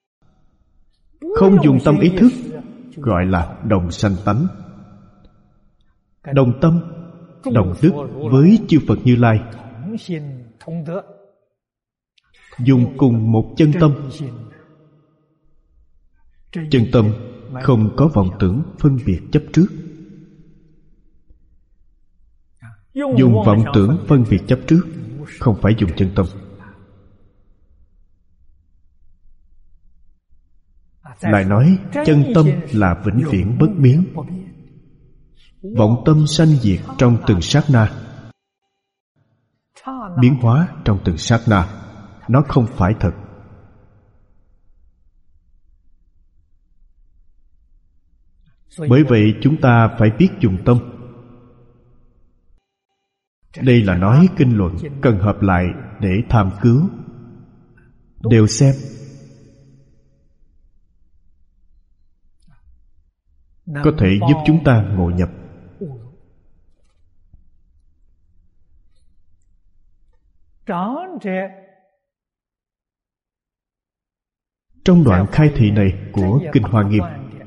Không dùng tâm ý thức gọi là đồng sanh tánh. đồng tâm, đồng đức với chư Phật Như Lai, dùng cùng một chân tâm. Chân tâm không có vọng tưởng phân biệt chấp trước. Dùng vọng tưởng phân biệt chấp trước, không phải dùng chân tâm. Lại nói chân tâm là vĩnh viễn bất biến. Vọng tâm sanh diệt trong từng sát na, biến hóa trong từng sát na. Nó không phải thật. Bởi vậy chúng ta phải biết dùng tâm. Đây là nói kinh luận cần hợp lại để tham cứu. Đều xem. Có thể giúp chúng ta ngộ nhập. Trong đoạn khai thị này của Kinh Hoa Nghiêm,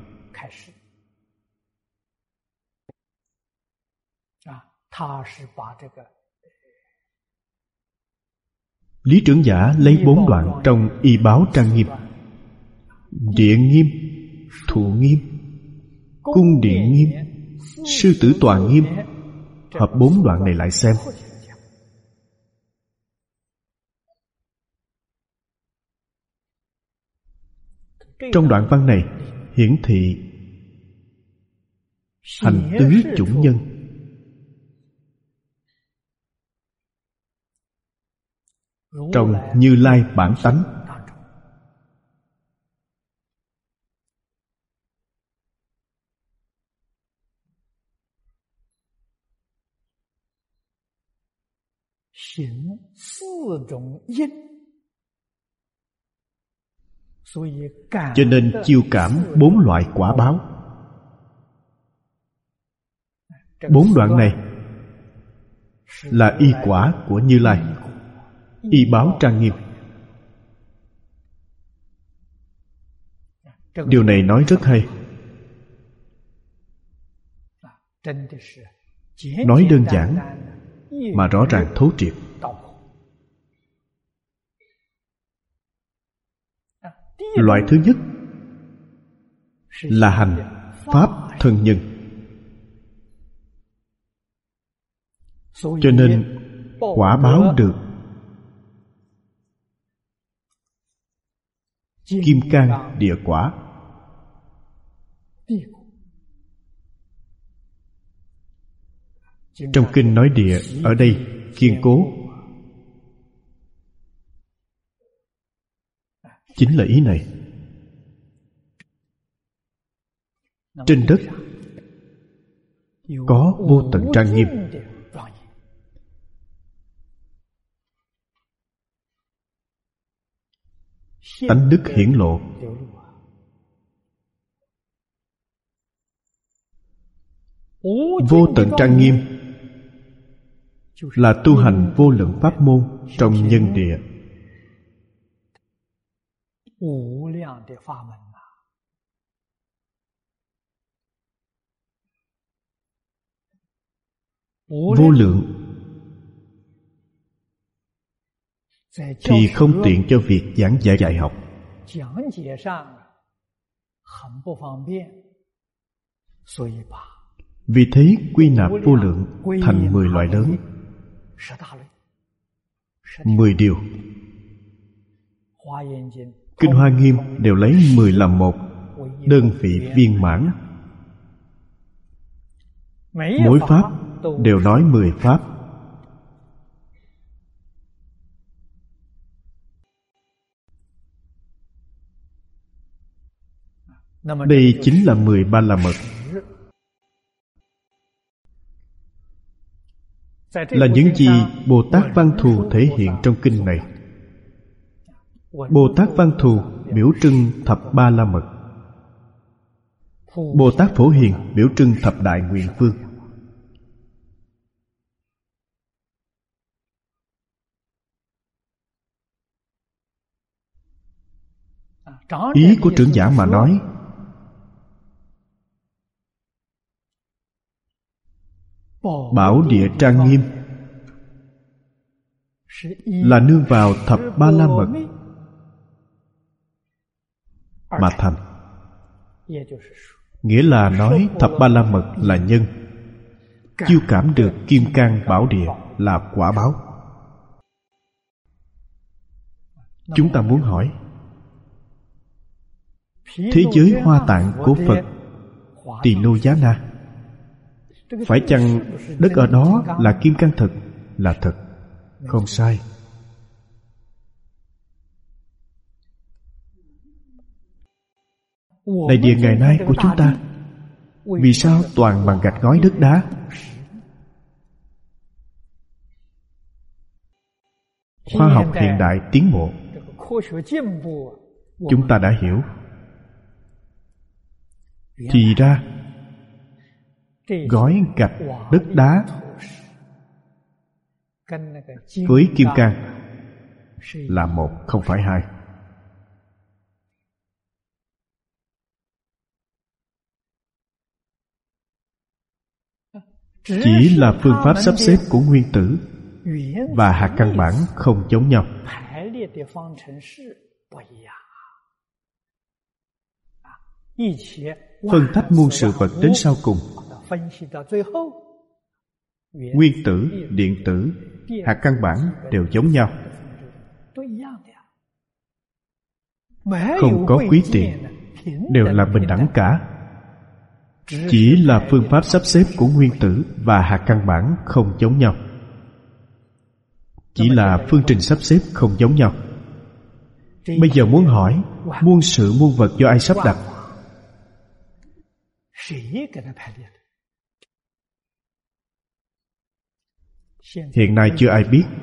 Lý Trưởng Giả lấy bốn đoạn trong Y Báo Trang Nghiêm: Địa Nghiêm, Thụ Nghiêm, Cung Điện Nghiêm, Sư Tử Tọa Nghiêm, hợp bốn đoạn này lại xem. Trong đoạn văn này hiển thị hành tứ chủng nhân. Trong Như Lai bản tánh, cho nên chiêu cảm bốn loại quả báo. Bốn đoạn này là y quả của Như Lai, Y Báo Trang Nghiêm. Điều này nói rất hay. Nói đơn giản mà rõ ràng thấu triệt. Loại thứ nhất là hành pháp thân nhân. Cho nên quả báo được kim cang địa quả. Trong kinh nói địa ở đây kiên cố, chính là ý này. Trên đất có vô tận trang nghiêm. Tánh đức hiển lộ. Vô tận trang nghiêm là tu hành vô lượng pháp môn trong nhân địa. Vô lượng thì không tiện cho việc giảng dạy dạy học. Vì thế quy nạp vô lượng thành mười loại lớn, mười điều. Kinh Hoa Nghiêm đều lấy mười làm một, đơn vị viên mãn. Mỗi pháp đều nói mười pháp. Đây chính là mười ba la mật, là những gì Bồ Tát Văn Thù thể hiện trong kinh này. Bồ Tát Văn Thù biểu trưng thập ba la mật, Bồ Tát Phổ Hiền biểu trưng thập đại nguyện phương. Ý của trưởng giả mà nói, Bảo địa trang nghiêm là nương vào thập ba la mật mà thành. Nghĩa là nói thập ba la mật là nhân, chiêu cảm được kim cang bảo địa là quả báo. Chúng ta muốn hỏi, thế giới Hoa Tạng của Phật Tỳ Lô Giá Na, phải chăng đất ở đó là kim cang thực? Là thật, không sai. Đại địa ngày nay của chúng ta, vì sao toàn bằng gạch ngói đất đá? Khoa học hiện đại tiến bộ, chúng ta đã hiểu. Thì ra gói gạch đất đá với kim cang là một, không phải hai. Chỉ là phương pháp sắp xếp của nguyên tử và hạt căn bản không giống nhau. Phân tách muôn sự vật đến sau cùng, nguyên tử, điện tử, hạt căn bản đều giống nhau, không có quý tiện, đều là bình đẳng cả. Chỉ là phương pháp sắp xếp của nguyên tử và hạt căn bản không giống nhau, chỉ là phương trình sắp xếp không giống nhau. Bây giờ muốn hỏi, muôn sự muôn vật do ai sắp đặt? Hiện nay chưa ai biết.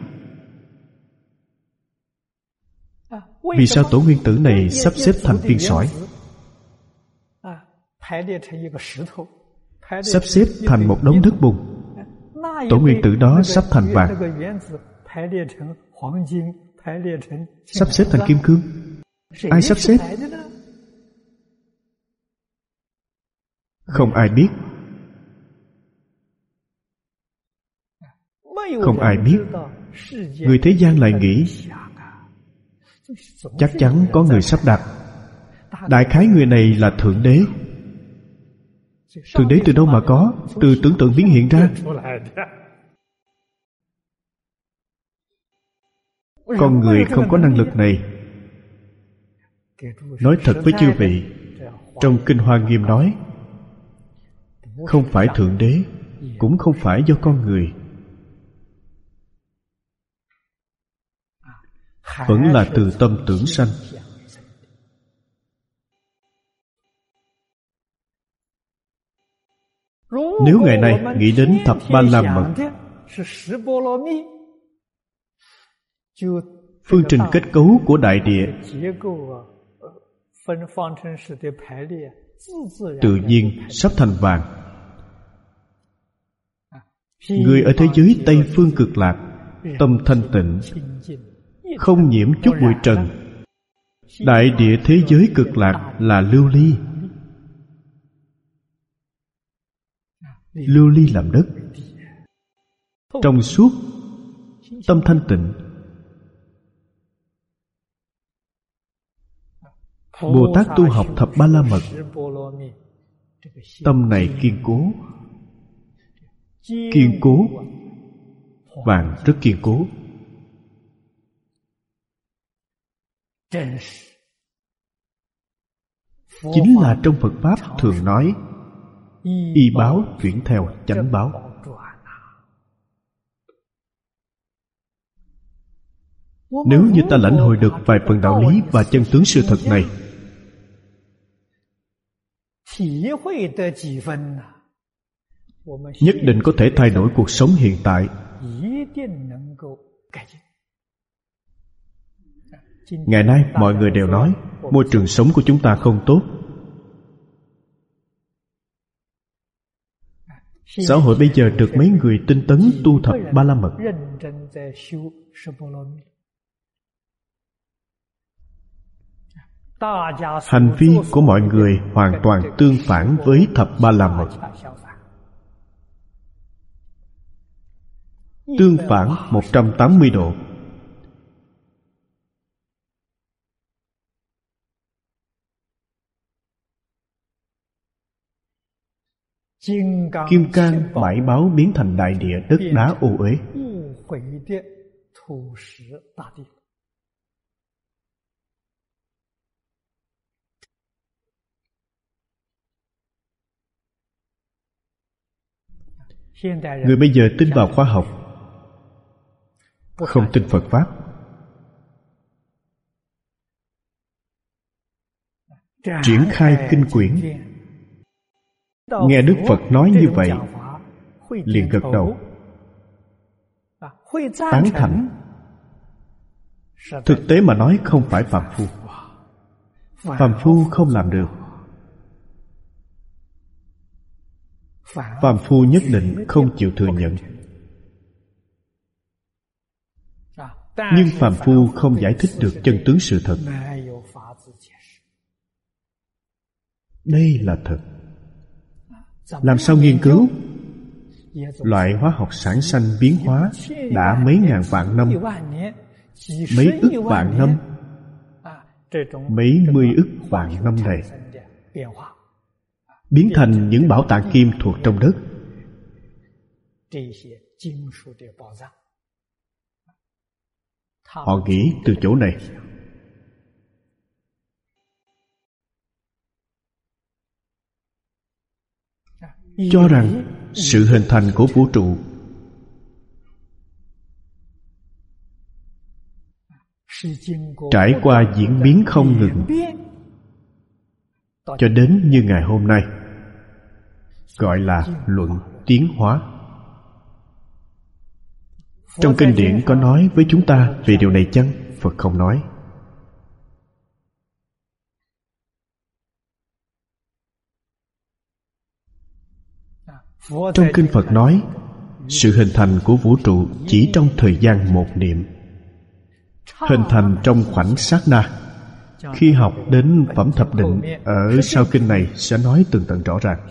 Vì sao tổ nguyên tử này sắp xếp thành viên sỏi, sắp xếp thành một đống đất bùn? Tổ nguyên tử đó sắp thành vàng, sắp xếp thành kim cương. Ai sắp xếp? Không ai biết. Không ai biết. Người thế gian lại nghĩ chắc chắn có người sắp đặt. Đại khái người này là Thượng Đế. Thượng Đế từ đâu mà có? Từ tưởng tượng biến hiện ra. Con người không có năng lực này. Nói thật với chư vị, trong Kinh Hoa Nghiêm nói, không phải Thượng Đế, cũng không phải do con người, vẫn là từ tâm tưởng sanh. Nếu ngày nay nghĩ đến thập ba la mật, phương trình kết cấu của đại địa tự nhiên sắp thành vàng. Người ở thế giới Tây Phương Cực Lạc tâm thanh tịnh, không nhiễm chút bụi trần. Đại địa thế giới Cực Lạc là lưu ly. Lưu ly làm đất, trong suốt, tâm thanh tịnh. Bồ Tát tu học thập ba la mật, tâm này kiên cố. Kiên cố, vàng rất kiên cố. Chính là trong Phật Pháp thường nói, y báo chuyển theo chánh báo. Nếu như ta lãnh hội được vài phần đạo lý và chân tướng sự thật này, nhất định có thể thay đổi cuộc sống hiện tại. Ngày nay mọi người đều nói môi trường sống của chúng ta không tốt. Xã hội bây giờ được mấy người tinh tấn tu thập ba la mật. Hành vi của mọi người hoàn toàn tương phản với thập ba la mật. tương phản một trăm tám mươi độ. Kim cang bảy báu biến thành đại địa đất đá ô uế. Người bây giờ tin vào khoa học, không tin Phật Pháp. Triển khai kinh quyển, nghe Đức Phật nói như vậy, liền gật đầu, tán thành. Thực tế mà nói không phải phàm phu. Phàm phu không làm được. Phàm phu nhất định không chịu thừa nhận. Nhưng phàm phu không giải thích được chân tướng sự thật. Đây là thật. Làm sao nghiên cứu? Loại hóa học sản sanh biến hóa đã mấy ngàn vạn năm, mấy ức vạn năm, mấy mươi ức vạn năm này, biến thành những bảo tàng kim thuộc trong đất. Họ nghĩ từ chỗ này. Cho rằng sự hình thành của vũ trụ trải qua diễn biến không ngừng cho đến như ngày hôm nay, gọi là luận tiến hóa. Trong kinh điển có nói với chúng ta về điều này chăng? Phật không nói. Trong kinh Phật nói, sự hình thành của vũ trụ chỉ trong thời gian một niệm, hình thành trong khoảnh sát na. Khi học đến phẩm thập định ở sau kinh này sẽ nói tường tận rõ ràng.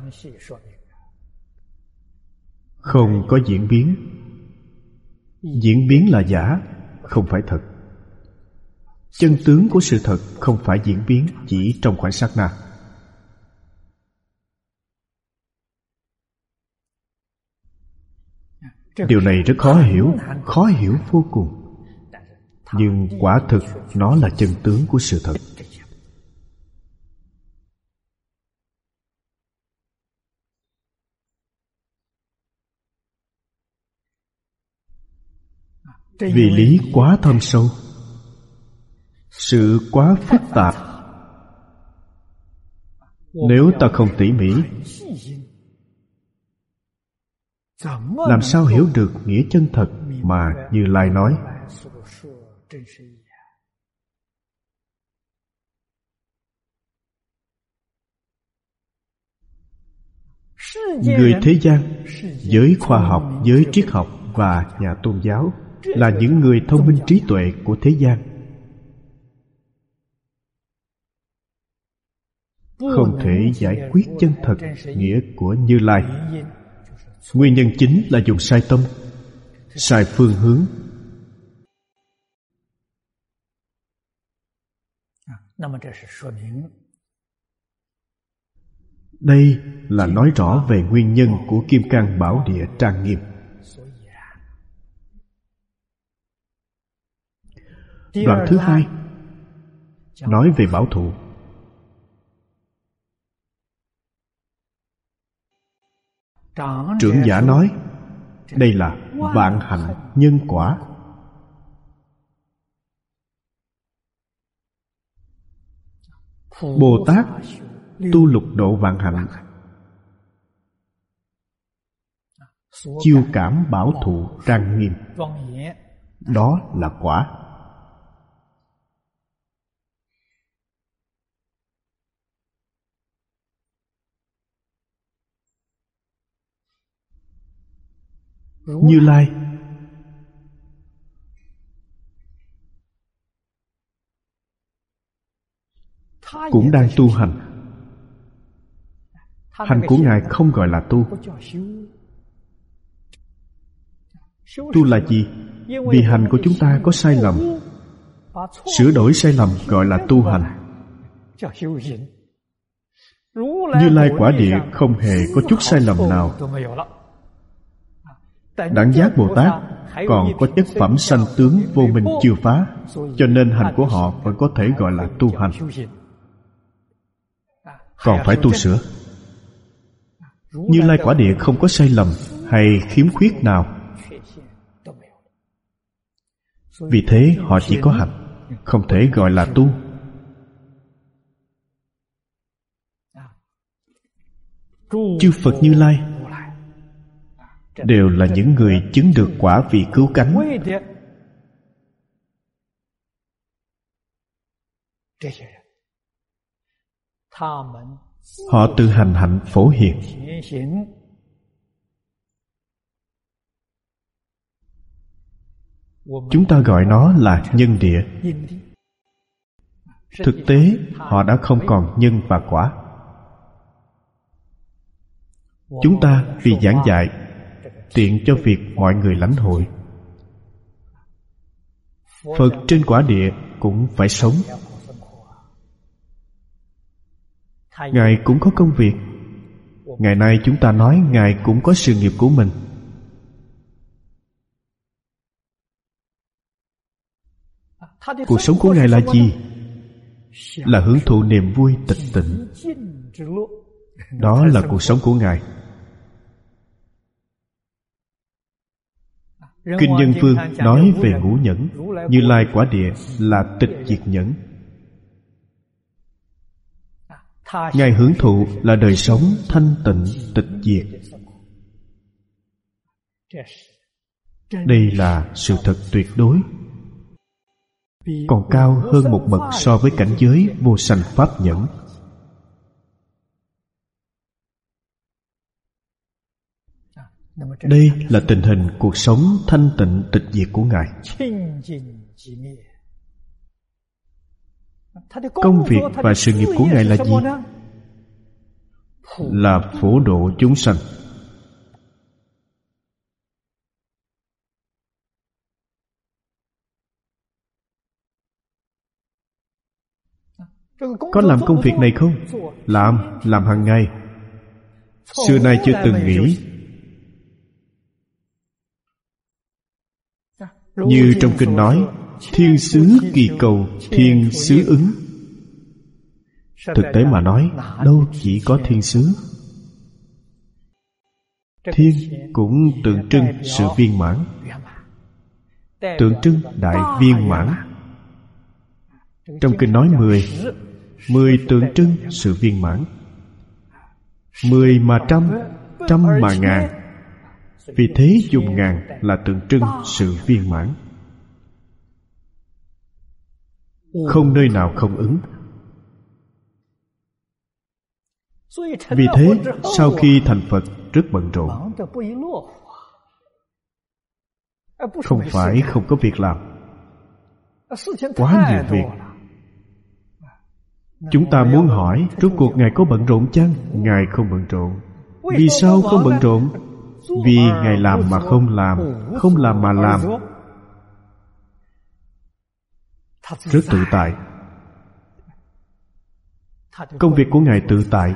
Không có diễn biến. Diễn biến là giả, không phải thật. Chân tướng của sự thật không phải diễn biến chỉ trong khoảnh sát na. Điều này rất khó hiểu, khó hiểu vô cùng. Nhưng quả thực nó là chân tướng của sự thật. Vì lý quá thâm sâu, sự quá phức tạp. Nếu ta không tỉ mỉ, làm sao hiểu được nghĩa chân thật mà Như Lai nói? Người thế gian, giới khoa học, giới triết học và nhà tôn giáo là những người thông minh trí tuệ của thế gian, không thể giải quyết chân thật nghĩa của Như Lai. Nguyên nhân chính là dùng sai tâm, sai phương hướng. Đây là nói rõ về nguyên nhân của Kim Cang Bảo Địa trang nghiêm. Đoạn thứ hai nói về bảo thụ. Trưởng giả nói đây là vạn hạnh nhân quả. Bồ Tát tu lục độ vạn hạnh, chiêu cảm bảo thụ trang nghiêm. Đó là quả. Như Lai cũng đang tu hành. Hành của Ngài không gọi là tu. Tu là gì? Vì hành của chúng ta có sai lầm, sửa đổi sai lầm gọi là tu hành. Như Lai quả địa không hề có chút sai lầm nào. Đẳng giác Bồ Tát còn có chất phẩm sanh tướng vô minh chưa phá, cho nên hành của họ vẫn có thể gọi là tu hành. Còn phải tu sửa. Như Lai quả địa không có sai lầm hay khiếm khuyết nào. Vì thế họ chỉ có hành, không thể gọi là tu. Chư Phật Như Lai đều là những người chứng được quả vị cứu cánh. Họ tự hành hạnh phổ hiền. Chúng ta gọi nó là nhân địa. Thực tế họ đã không còn nhân và quả. Chúng ta vì giảng dạy tiện cho việc mọi người lãnh hội. Phật trên quả địa cũng phải sống. Ngài cũng có công việc. Ngày nay chúng ta nói Ngài cũng có sự nghiệp của mình. Cuộc sống của Ngài là gì? Là hưởng thụ niềm vui tịch tịnh. Đó là cuộc sống của Ngài. Kinh Nhân Vương nói về ngũ nhẫn. Như Lai quả địa là tịch diệt nhẫn. Ngài hưởng thụ là đời sống thanh tịnh tịch diệt. Đây là sự thật tuyệt đối, còn cao hơn một bậc so với cảnh giới vô sanh pháp nhẫn. Đây là tình hình cuộc sống thanh tịnh tịch diệt của Ngài. Công việc và sự nghiệp của Ngài là gì? Là phổ độ chúng sanh. Có làm công việc này không? Làm, làm hàng ngày. Xưa nay chưa từng nghỉ. Như trong kinh nói, thiên xứ kỳ cầu, thiên xứ ứng. Thực tế mà nói, đâu chỉ có thiên xứ. Thiên cũng tượng trưng sự viên mãn, tượng trưng đại viên mãn. Trong kinh nói mười, mười tượng trưng sự viên mãn. Mười mà trăm, trăm mà ngàn. Vì thế dùng ngàn là tượng trưng sự viên mãn. Không nơi nào không ứng. Vì thế sau khi thành Phật rất bận rộn. Không phải không có việc làm, quá nhiều việc. Chúng ta muốn hỏi, rốt cuộc Ngài có bận rộn chăng? Ngài không bận rộn. Vì sao không bận rộn? Vì Ngài làm mà không làm, không làm mà làm. Rất tự tại. Công việc của Ngài tự tại.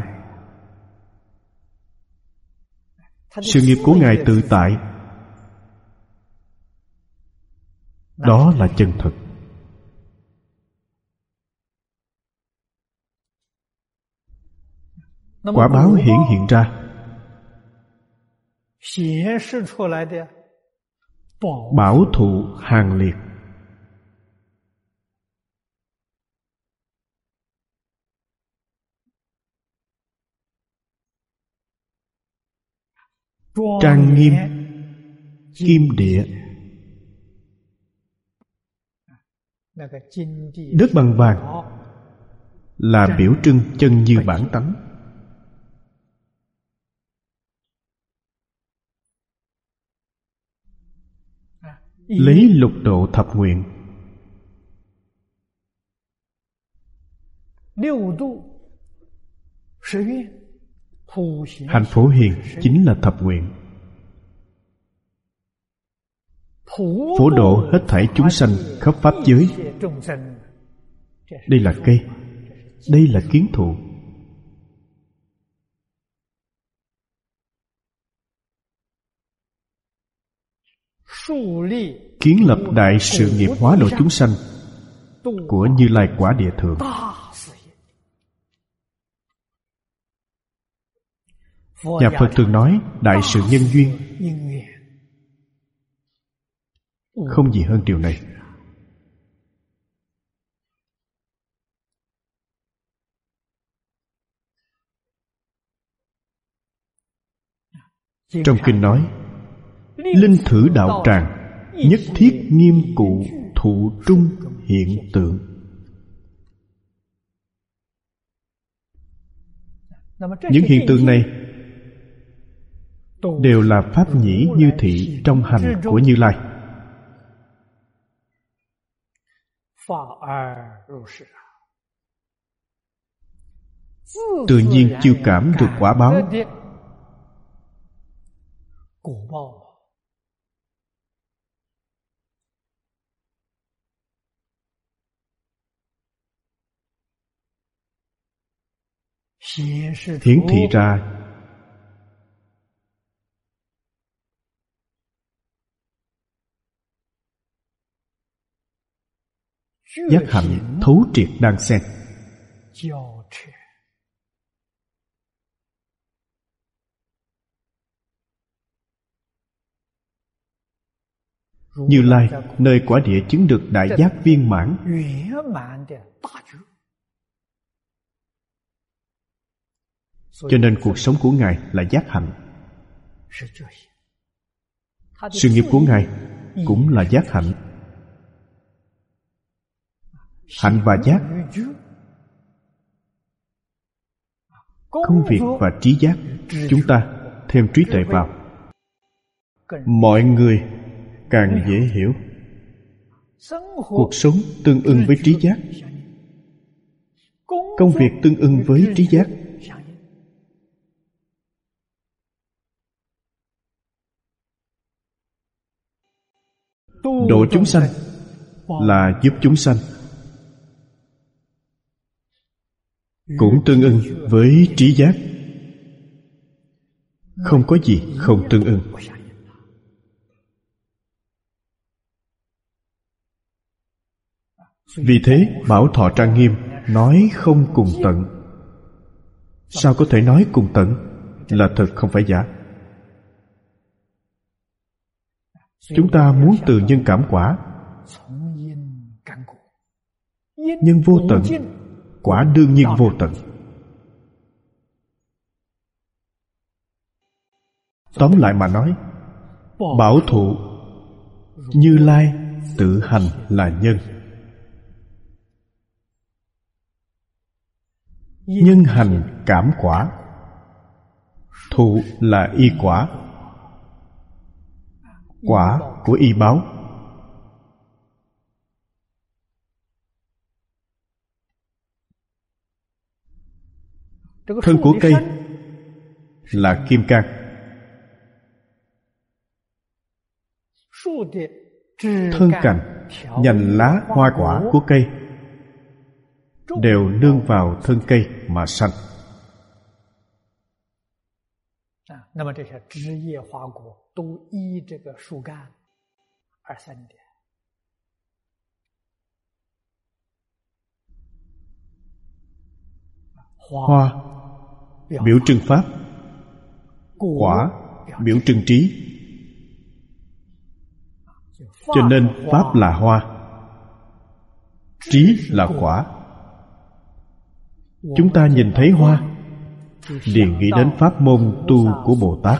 Sự nghiệp của Ngài tự tại. Đó là chân thật. Quả báo hiển hiện ra. Bảo thụ hàng liệt. Trang nghiêm, kim địa. Đất bằng vàng là biểu trưng chân như bản tánh. Lấy lục độ thập nguyện. Hạnh phổ hiền chính là thập nguyện. phổ độ hết thảy chúng sanh khắp pháp giới. Đây là cây, đây là kiến thụ. Kiến lập đại sự nghiệp hóa độ chúng sanh của Như Lai Quả Địa Thượng. Nhà Phật thường nói đại sự nhân duyên, không gì hơn điều này. Trong kinh nói, linh thử đạo tràng, nhất thiết nghiêm cụ thụ trung hiện tượng. Những hiện tượng này đều là pháp nhĩ như thị trong hành của Như Lai. Tự nhiên chiêu cảm được quả báo. Hiển thị ra giác hạnh thấu triệt đan xen. Như Lai nơi quả địa chứng được đại giác viên mãn. Cho nên cuộc sống của Ngài là giác hạnh. Sự nghiệp của Ngài cũng là giác hạnh. Hạnh và giác, công việc và trí giác, chúng ta thêm trí tuệ vào, mọi người càng dễ hiểu. Cuộc sống tương ưng với trí giác, công việc tương ưng với trí giác. Độ chúng sanh là giúp chúng sanh, cũng tương ưng với trí giác. Không có gì không tương ưng. Vì thế Bảo Thọ Trang Nghiêm nói không cùng tận. Sao có thể nói cùng tận? Là thật không phải giả. Chúng ta muốn từ nhân cảm quả, nhân vô tận, quả đương nhiên vô tận. Tóm lại mà nói, bảo thụ Như Lai tự hành là nhân, nhân hành cảm quả, thụ là y quả, quả của y báo. Thân của cây là kim cang, thân cành, nhành lá, hoa quả của cây đều nương vào thân cây mà sanh. Hoa biểu trưng pháp, quả biểu trưng trí. Cho nên pháp là hoa, trí là quả. Chúng ta nhìn thấy hoa liền nghĩ đến pháp môn tu của Bồ Tát.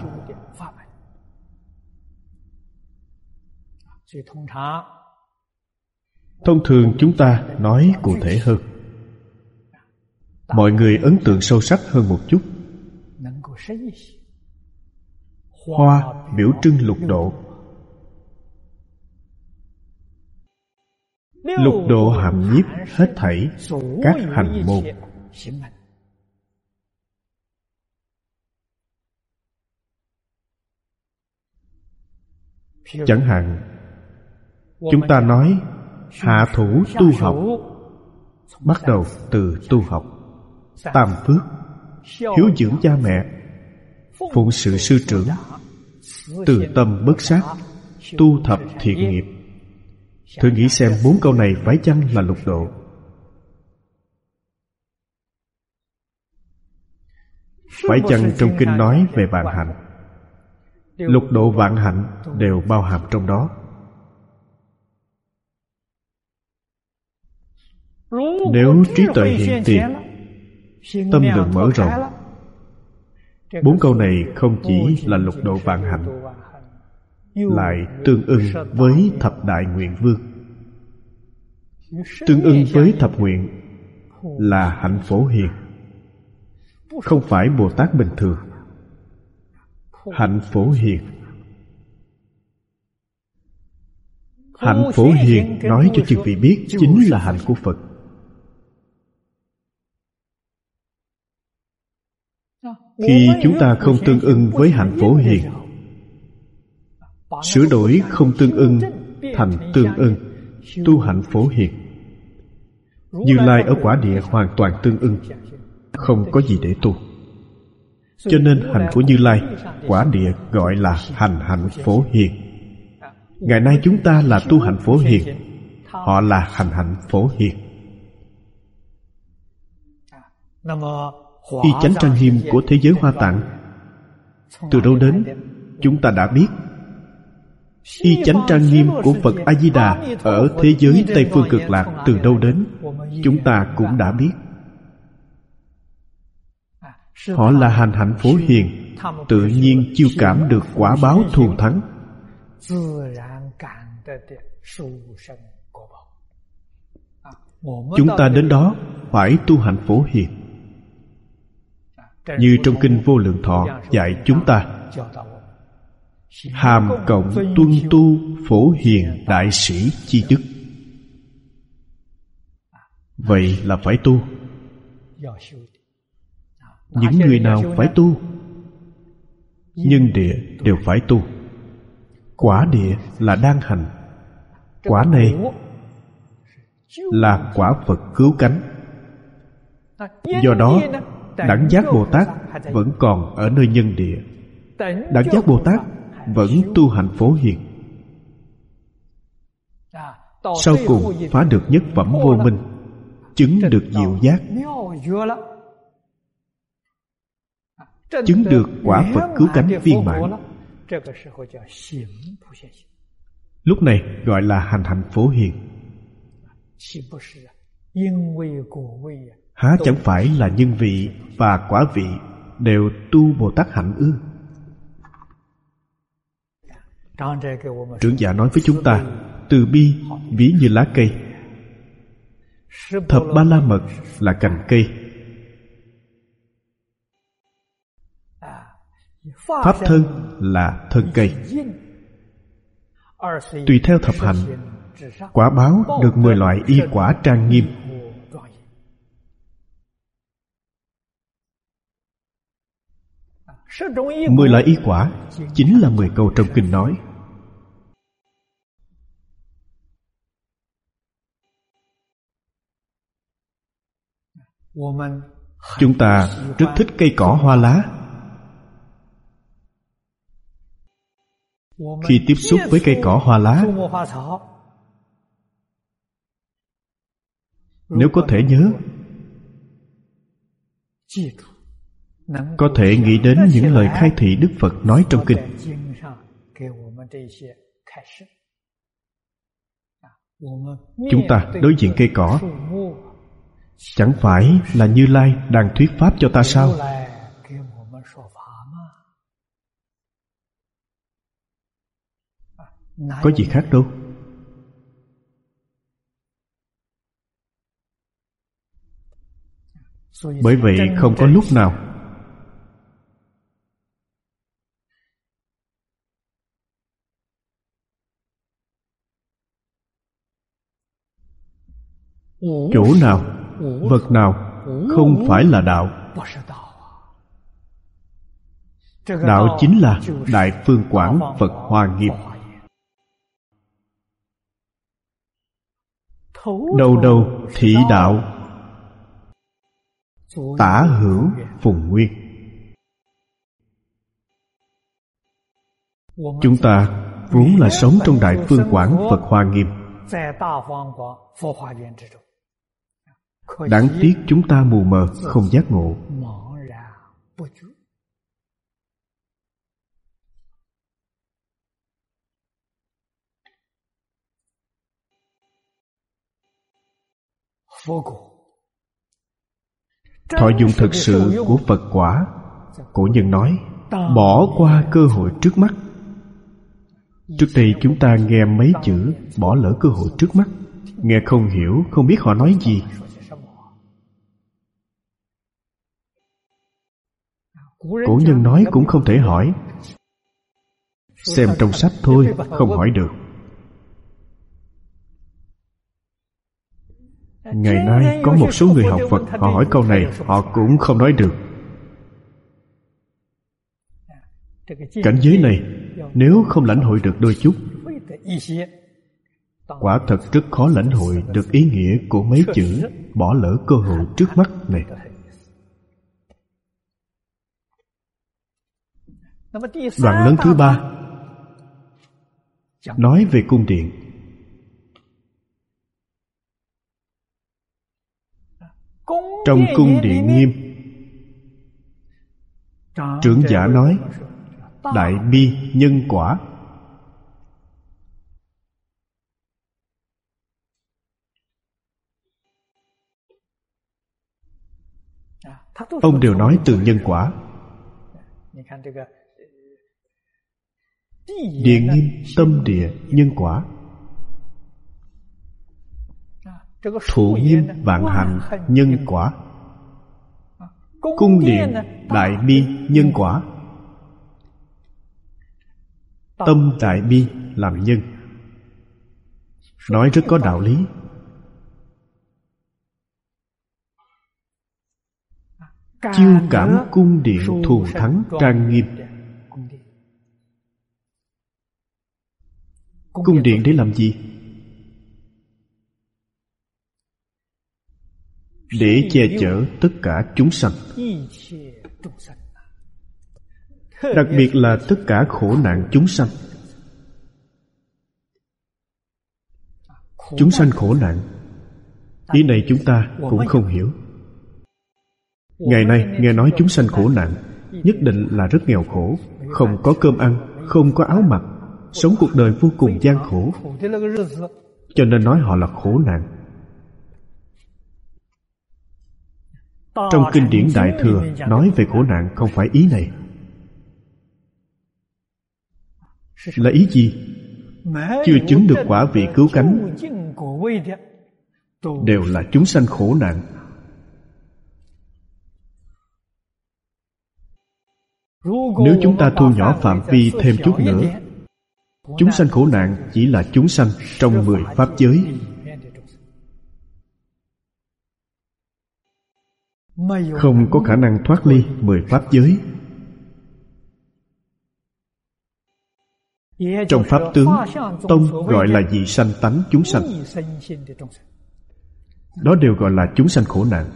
Thông thường chúng ta nói cụ thể hơn, mọi người ấn tượng sâu sắc hơn một chút. Hoa biểu trưng lục độ. Lục độ hàm nhiếp hết thảy các hành môn. Chẳng hạn Chúng ta nói hạ thủ tu học, bắt đầu từ tu học. Tam phước: hiếu dưỡng cha mẹ, phụng sự sư trưởng, từ tâm bất sát, tu thập thiện nghiệp. Thử nghĩ xem bốn câu này phải chăng là lục độ? Phải chăng trong kinh nói về vạn hạnh? Lục độ vạn hạnh đều bao hàm trong đó. Nếu trí tuệ hiện tiền, tâm lượng mở rộng, bốn câu này không chỉ là lục độ vạn hạnh, lại tương ưng với thập đại nguyện vương. Tương ưng với thập nguyện là hạnh Phổ Hiền, không phải Bồ Tát bình thường. Hạnh Phổ Hiền. Hạnh Phổ Hiền nói cho chư vị biết chính là hạnh của Phật. Khi chúng ta không tương ưng với hạnh Phổ Hiền, sửa đổi không tương ưng thành tương ưng, tu hạnh Phổ Hiền, Như Lai ở quả địa hoàn toàn tương ưng, không có gì để tu. Cho nên hành của Như Lai, quả địa gọi là hành hạnh Phổ Hiền. Ngày nay chúng ta là tu hạnh Phổ Hiền, họ là hành hạnh Phổ Hiền. Y chánh trang nghiêm của thế giới Hoa Tạng từ đâu đến chúng ta đã biết. Y chánh trang nghiêm của Phật A Di Đà ở thế giới Tây Phương Cực Lạc từ đâu đến chúng ta cũng đã biết. Họ là hành hạnh Phổ Hiền, tự nhiên chiêu cảm được quả báo thù thắng. Chúng ta đến đó phải tu hạnh Phổ Hiền. Như trong kinh Vô Lượng Thọ dạy chúng ta, hàm cộng tuân tu Phổ Hiền đại sĩ chi chức. Vậy là phải tu. Những người nào phải tu? Nhân địa đều phải tu. Quả địa là đang hành. Quả này là quả Phật cứu cánh. Do đó đẳng giác Bồ Tát vẫn còn ở nơi nhân địa. Đẳng giác Bồ Tát vẫn tu hạnh Phổ Hiền. Sau cùng phá được nhất phẩm vô minh, chứng được diệu giác, chứng được quả Phật cứu cánh viên mãn. Lúc này gọi là hành hạnh Phổ Hiền. Há chẳng phải là nhân vị và quả vị đều tu Bồ Tát hạnh ư? Trưởng giả nói với chúng ta, từ bi ví như lá cây, thập ba la mật là cành cây, pháp thân là thân cây. Tùy theo thập hạnh, quả báo được mười loại y quả trang nghiêm. Mười loại y quả chính là mười câu trong kinh nói. Chúng ta rất thích cây cỏ hoa lá. Khi tiếp xúc với cây cỏ hoa lá, nếu có thể nhớ, có thể nghĩ đến những lời khai thị Đức Phật nói trong kinh. Chúng ta đối diện cây cỏ, chẳng phải là Như Lai đang thuyết pháp cho ta sao? Có gì khác đâu. Bởi vậy không có lúc nào chỗ nào, vật nào không phải là đạo. Đạo chính là Đại Phương Quảng Phật Hoa Nghiêm. Đầu đầu thị đạo, tả hữu phùng nguyên. Chúng ta vốn là sống trong Đại Phương Quảng Phật Hoa Nghiêm. Đáng tiếc chúng ta mù mờ, không giác ngộ. Thọ dụng thực sự của Phật quả. Cổ nhân nói, bỏ qua cơ hội trước mắt. Trước đây chúng ta nghe mấy chữ bỏ lỡ cơ hội trước mắt, nghe không hiểu, không biết họ nói gì. Cổ nhân nói cũng không thể hỏi, xem trong sách thôi, không hỏi được. Ngày nay có một số người học Phật, họ hỏi câu này, họ cũng không nói được. Cảnh giới này, nếu không lãnh hội được đôi chút, quả thật rất khó lãnh hội được ý nghĩa của mấy chữ bỏ lỡ cơ hội trước mắt này. Đoạn lớn thứ ba nói về cung điện. Trong cung điện Nghiêm, trưởng giả nói đại bi nhân quả. Ông đều nói từ nhân quả. Địa Nghiêm tâm địa nhân quả, Thụ Nghiêm vạn hạnh nhân quả, cung điện đại bi nhân quả. Tâm đại bi làm nhân, nói rất có đạo lý. Chiêu cảm cung điện thù thắng trang nghiêm. Cung điện để làm gì? Để che chở tất cả chúng sanh, đặc biệt là tất cả khổ nạn chúng sanh. Chúng sanh khổ nạn, ý này chúng ta cũng không hiểu. Ngày nay nghe nói chúng sanh khổ nạn, nhất định là rất nghèo khổ, không có cơm ăn, không có áo mặc, sống cuộc đời vô cùng gian khổ, cho nên nói họ là khổ nạn. Trong kinh điển Đại Thừa nói về khổ nạn không phải ý này. Là ý gì? Chưa chứng được quả vị cứu cánh đều là chúng sanh khổ nạn. Nếu chúng ta thu nhỏ phạm vi thêm chút nữa, chúng sanh khổ nạn chỉ là chúng sanh trong mười pháp giới, không có khả năng thoát ly mười pháp giới. Trong pháp tướng, Tông gọi là dị sanh tánh chúng sanh. Đó đều gọi là chúng sanh khổ nạn.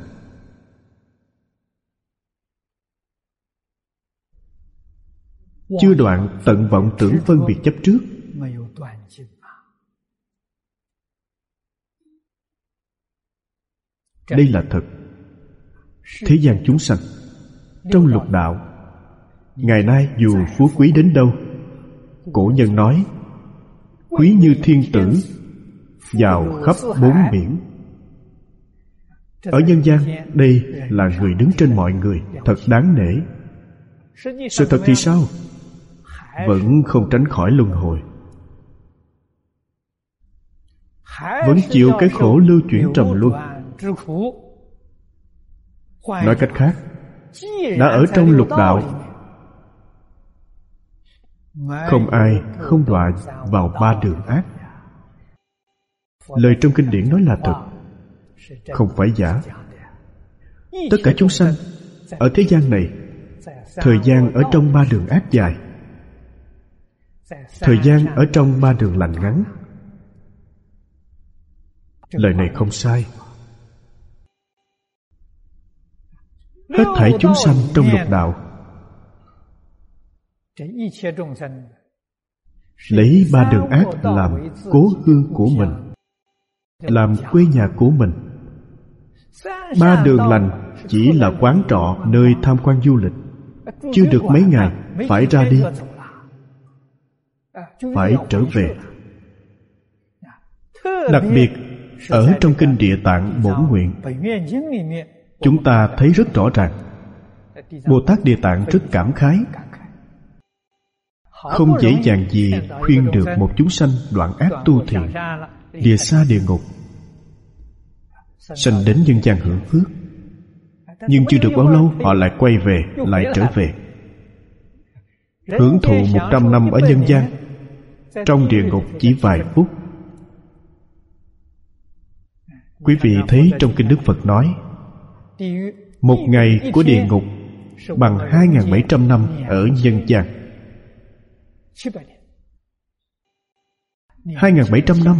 Chưa đoạn tận vọng tưởng phân biệt chấp trước. Đây là thật. Thế gian chúng sanh trong lục đạo, ngày nay dù phú quý đến đâu, cổ nhân nói quý như thiên tử, giàu khắp bốn biển. Ở nhân gian, đây là người đứng trên mọi người, thật đáng nể. Sự thật thì sao? Vẫn không tránh khỏi luân hồi, vẫn chịu cái khổ lưu chuyển trầm luân. Nói cách khác, đã ở trong lục đạo, không ai không đọa vào ba đường ác. Lời trong kinh điển nói là thật, không phải giả. Tất cả chúng sanh ở thế gian này, thời gian ở trong ba đường ác dài, thời gian ở trong ba đường lành ngắn. Lời này không sai. Hết thảy chúng sanh trong lục đạo lấy ba đường ác làm cố hương của mình, làm quê nhà của mình. Ba đường lành chỉ là quán trọ, nơi tham quan du lịch. Chưa được mấy ngày phải ra đi, phải trở về. Đặc biệt ở trong kinh Địa Tạng Bổn Nguyện, chúng ta thấy rất rõ ràng. Bồ Tát Địa Tạng rất cảm khái, không dễ dàng gì khuyên được một chúng sanh đoạn ác tu thiện, lìa xa địa ngục, sanh đến nhân gian hưởng phước. Nhưng chưa được bao lâu họ lại quay về, lại trở về, hưởng thụ một trăm năm ở nhân gian, trong địa ngục chỉ vài phút. Quý vị thấy trong kinh Đức Phật nói, một ngày của địa ngục bằng hai nghìn bảy trăm năm ở nhân gian. Hai nghìn bảy trăm năm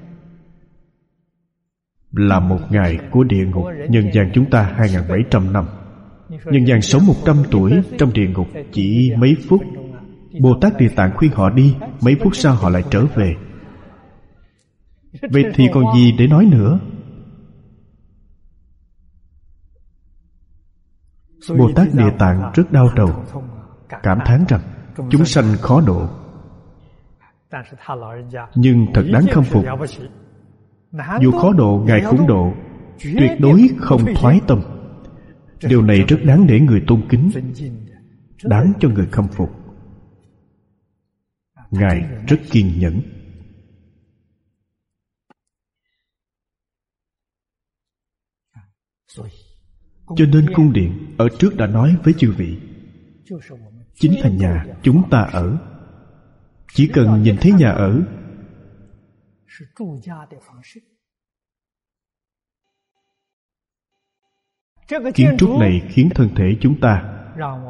là một ngày của địa ngục. Nhân gian chúng ta hai nghìn bảy trăm năm. Nhân gian sống một trăm tuổi, trong địa ngục chỉ mấy phút. Bồ Tát Địa Tạng khuyên họ đi, mấy phút sau họ lại trở về. Vậy thì còn gì để nói nữa? Bồ Tát Địa Tạng rất đau đầu, cảm thán rằng chúng sanh khó độ. Nhưng thật đáng khâm phục, dù khó độ Ngài cũng độ, tuyệt đối không thoái tâm. Điều này rất đáng để người tôn kính, đáng cho người khâm phục. Ngài rất kiên nhẫn. Cho nên cung điện ở trước đã nói với chư vị, chính là nhà chúng ta ở. Chỉ cần nhìn thấy nhà ở, kiến trúc này khiến thân thể chúng ta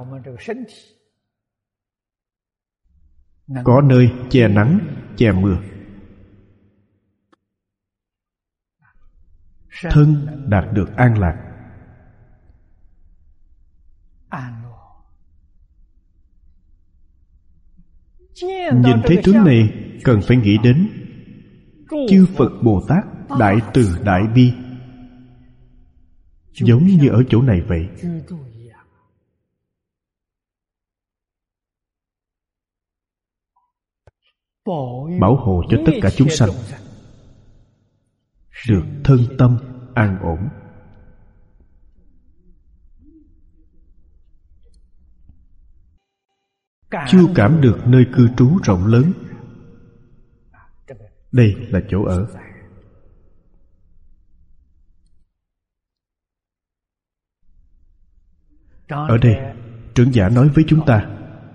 có nơi che nắng, che mưa. Thân đạt được an lạc. Nhìn thấy tướng này, cần phải nghĩ đến chư Phật Bồ Tát đại từ đại bi, giống như ở chỗ này vậy. Bảo hộ cho tất cả chúng sanh được thân tâm an ổn. Chưa cảm được nơi cư trú rộng lớn. Đây là chỗ ở. Ở đây, trưởng giả nói với chúng ta,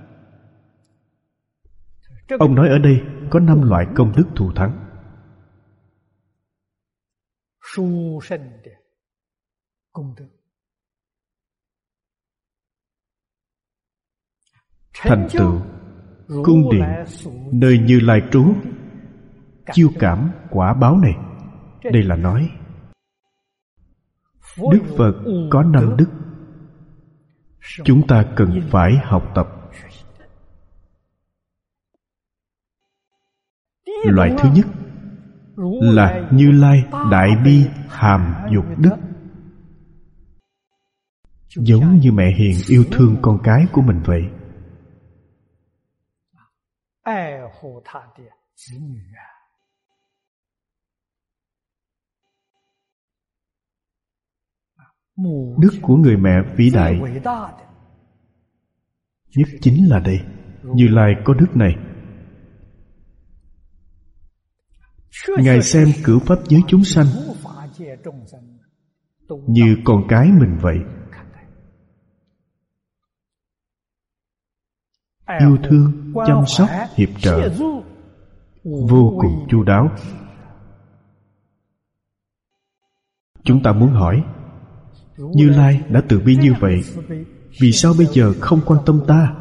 ông nói ở đây có năm loại công đức thù thắng. Thành tựu cung điện nơi Như Lai trú, chiêu cảm quả báo này. Đây là nói Đức Phật có năm đức, chúng ta cần phải học tập. Loại thứ nhất là Như Lai đại bi hàm dục đức, giống như mẹ hiền yêu thương con cái của mình vậy. Đức của người mẹ vĩ đại nhất chính là đây. Như Lai có đức này. Ngài xem cửu pháp giới chúng sanh như con cái mình vậy, yêu thương, chăm sóc, hiệp trợ vô cùng chu đáo. Chúng ta muốn hỏi, Như Lai đã từ bi như vậy, vì sao bây giờ không quan tâm ta?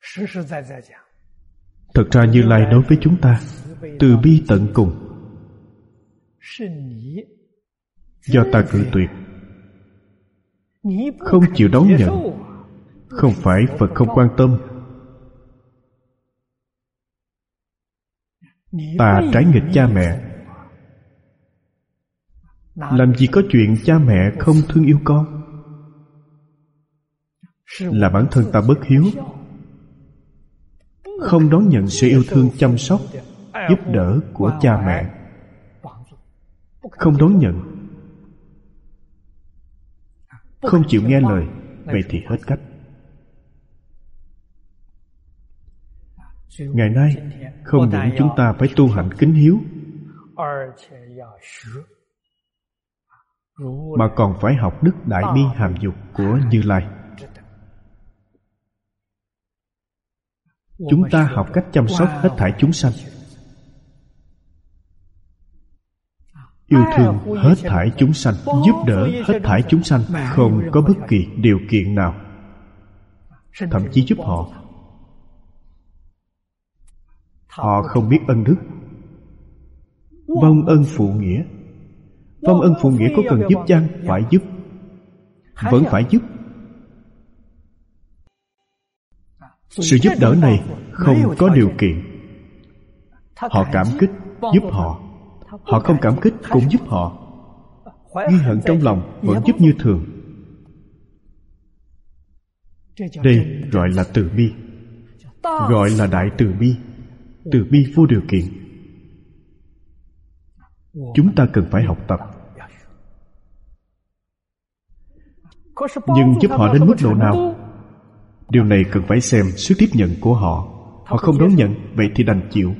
Thật ra Như Lai đối với chúng ta từ bi tận cùng, do ta cự tuyệt, không chịu đón nhận. Không phải Phật không quan tâm, ta trái nghịch cha mẹ. Làm gì có chuyện cha mẹ không thương yêu con? Là bản thân ta bất hiếu, không đón nhận sự yêu thương chăm sóc, giúp đỡ của cha mẹ. Không đón nhận, không chịu nghe lời, vậy thì hết cách. Ngày nay không những chúng ta phải tu hành kính hiếu, mà còn phải học đức đại bi hàm dục của Như Lai. Chúng ta học cách chăm sóc hết thảy chúng sanh, yêu thương hết thảy chúng sanh, giúp đỡ hết thảy chúng sanh, không có bất kỳ điều kiện nào, thậm chí giúp họ. Họ không biết ân đức, vong ân phụ nghĩa. Vong ân phụ nghĩa có cần giúp chăng? Phải giúp, vẫn phải giúp. Sự giúp đỡ này không có điều kiện. Họ cảm kích, giúp họ. Họ không cảm kích, cũng giúp họ. Ghi hận trong lòng, vẫn giúp như thường. Đây gọi là từ bi, gọi là đại từ bi, từ bi vô điều kiện. Chúng ta cần phải học tập. Nhưng giúp họ đến mức độ nào? Điều này cần phải xem sức tiếp nhận của họ. Họ không đón nhận, vậy thì đành chịu.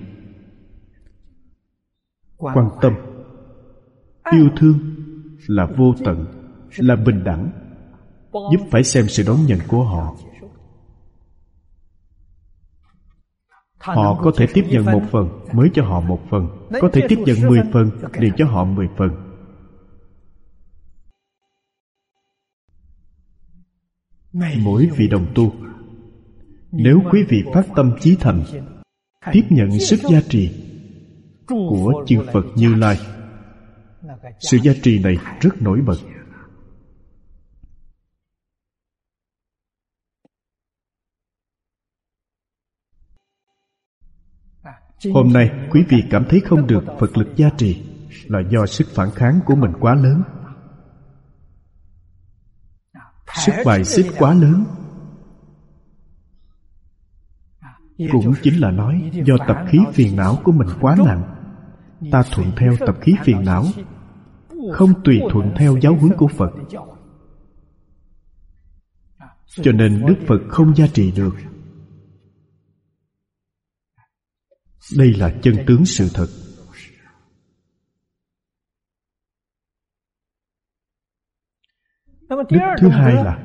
Quan tâm, yêu thương là vô tận, là bình đẳng. Giúp phải xem sự đón nhận của họ. Họ có thể tiếp nhận một phần, mới cho họ một phần. Có thể tiếp nhận mười phần, liền cho họ mười phần. Mỗi vị đồng tu, nếu quý vị phát tâm chí thành, tiếp nhận sức gia trì của chư Phật Như Lai, sự gia trì này rất nổi bật. Hôm nay quý vị cảm thấy không được Phật lực gia trì, là do sức phản kháng của mình quá lớn, sức bài xích quá lớn. Cũng chính là nói do tập khí phiền não của mình quá nặng. Ta thuận theo tập khí phiền não, không tùy thuận theo giáo huấn của Phật, cho nên Đức Phật không gia trì được. Đây là chân tướng sự thật. Đức thứ hai là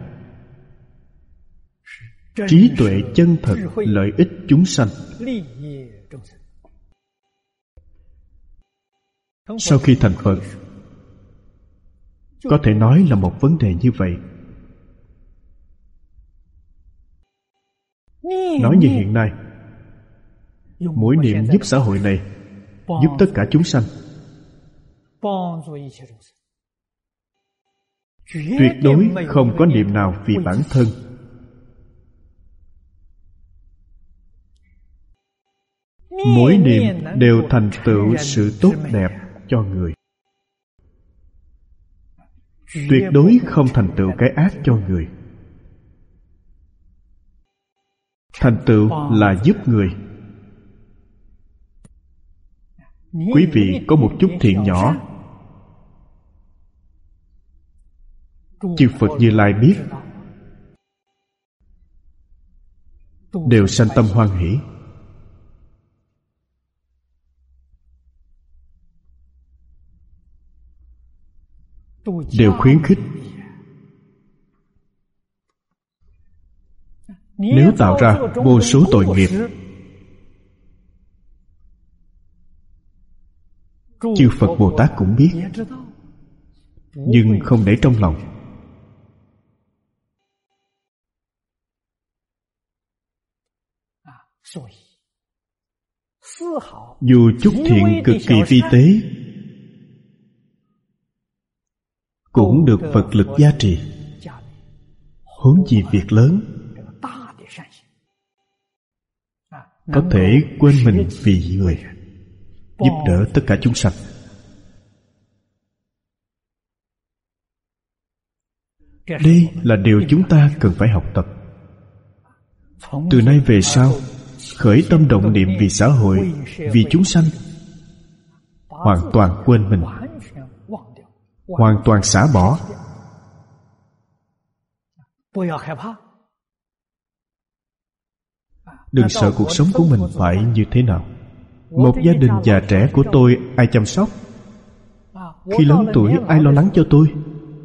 trí tuệ chân thật lợi ích chúng sanh. Sau khi thành Phật, có thể nói là một vấn đề như vậy. Nói như hiện nay, mỗi niệm giúp xã hội này, giúp tất cả chúng sanh, tuyệt đối không có niệm nào vì bản thân. Mỗi niệm đều thành tựu sự tốt đẹp cho người, tuyệt đối không thành tựu cái ác cho người. Thành tựu là giúp người. Quý vị có một chút thiện nhỏ, chư Phật Như Lai biết, đều sanh tâm hoan hỷ. Đều khuyến khích. Nếu tạo ra vô số tội nghiệp, chư Phật Bồ Tát cũng biết, nhưng không để trong lòng. Dù chút thiện cực kỳ vi tế cũng được Phật lực gia trì, huống gì việc lớn có thể quên mình vì người, giúp đỡ tất cả chúng sanh. Đây là điều chúng ta cần phải học tập. Từ nay về sau, khởi tâm động niệm vì xã hội, vì chúng sanh, hoàn toàn quên mình, hoàn toàn xả bỏ. Đừng sợ cuộc sống của mình phải như thế nào. Một gia đình già trẻ của tôi ai chăm sóc? Khi lớn tuổi ai lo lắng cho tôi?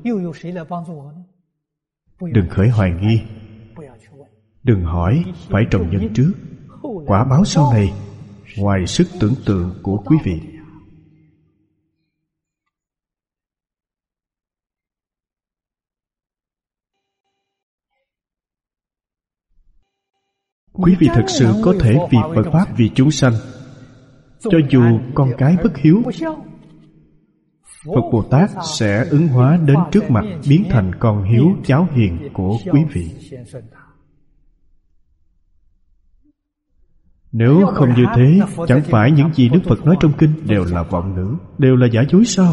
Đừng khởi hoài nghi, đừng hỏi phải trồng nhân trước, quả báo sau này ngoài sức tưởng tượng của quý vị. Quý vị thật sự có thể vì Phật Pháp, vì chúng sanh. Cho dù con cái bất hiếu, Phật Bồ Tát sẽ ứng hóa đến trước mặt, biến thành con hiếu cháu hiền của quý vị. Nếu không như thế, chẳng phải những gì Đức Phật nói trong kinh đều là vọng ngữ, đều là giả dối sao?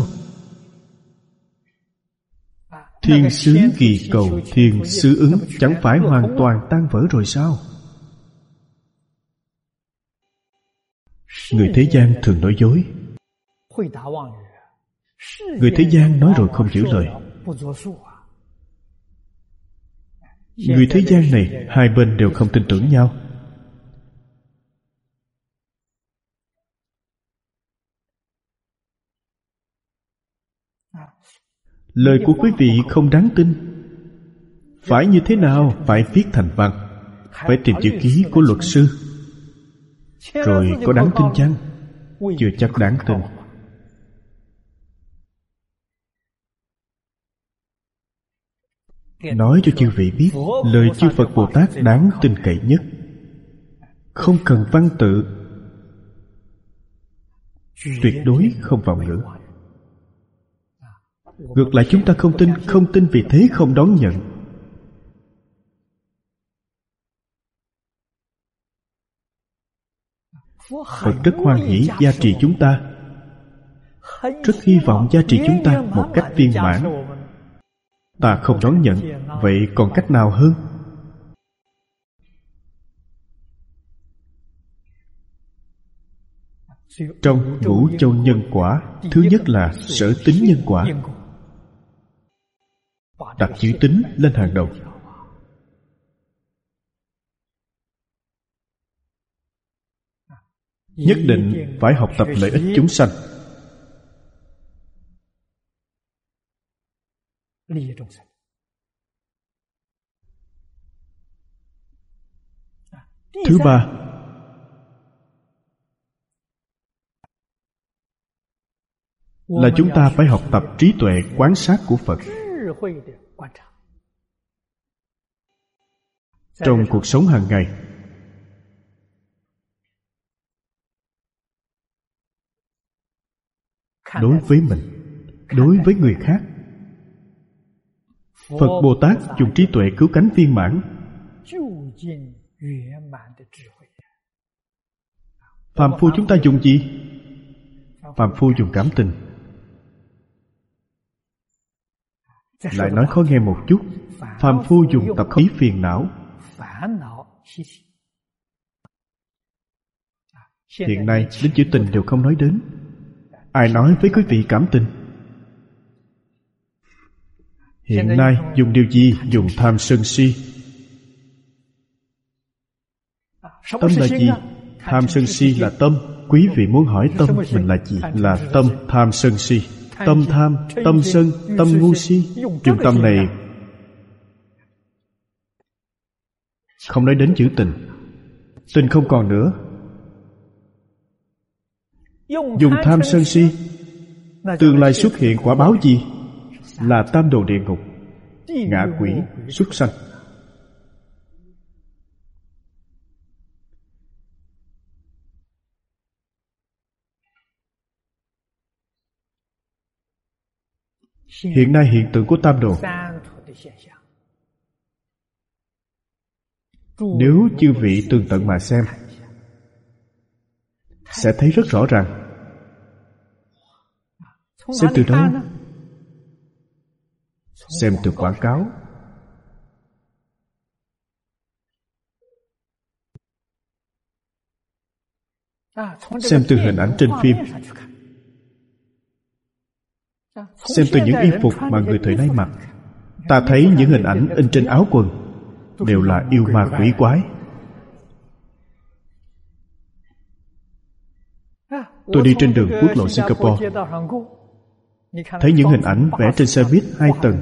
Thiên sứ kỳ cầu, thiên sứ ứng chẳng phải hoàn toàn tan vỡ rồi sao? Người thế gian thường nói dối. Người thế gian nói rồi không giữ lời. Người thế gian này hai bên đều không tin tưởng nhau. Lời của quý vị không đáng tin. Phải như thế nào? Phải viết thành văn, phải tìm chữ ký của luật sư. Rồi có đáng tin chăng? Chưa chắc đáng tin. Nói cho chư vị biết, lời chư Phật Bồ Tát đáng tin cậy nhất. Không cần văn tự, tuyệt đối không vọng ngữ. Ngược lại chúng ta không tin, không tin vì thế không đón nhận. Phật rất hoan hỷ gia trì chúng ta, rất hy vọng gia trì chúng ta một cách viên mãn. Ta không đón nhận, vậy còn cách nào hơn? Trong ngũ châu nhân quả, thứ nhất là sở tính nhân quả. Đặt chữ tính lên hàng đầu. Nhất định phải học tập lợi ích chúng sanh. Thứ ba, là chúng ta phải học tập trí tuệ quán sát của Phật. Trong cuộc sống hàng ngày, đối với mình, đối với người khác, Phật Bồ Tát dùng trí tuệ cứu cánh viên mãn. Phàm phu chúng ta dùng gì? Phàm phu dùng cảm tình. Lại nói khó nghe một chút, phàm phu dùng tập khí phiền não. Hiện nay đến chữ tình đều không nói đến. Ai nói với quý vị cảm tình? Hiện nay dùng điều gì? Dùng tham sân si. Tâm là gì? Tham sân si là tâm. Quý vị muốn hỏi tâm mình là gì? Là tâm tham sân si. Tâm tham, tâm sân, tâm ngu si. Dùng tâm này không nói đến chữ tình. Tình không còn nữa. Dùng tham sân si, tương lai xuất hiện quả báo gì? Là tam đồ địa ngục, ngạ quỷ, súc sanh. Hiện nay hiện tượng của tam đồ, nếu chư vị tường tận mà xem, sẽ thấy rất rõ ràng. Xem từ đâu? Xem từ quảng cáo, xem từ hình ảnh trên phim, xem từ những y phục mà người thời nay mặc. Ta thấy những hình ảnh in trên áo quần đều là yêu ma quỷ quái. Tôi đi trên đường quốc lộ Singapore, thấy những hình ảnh vẽ trên xe buýt hai tầng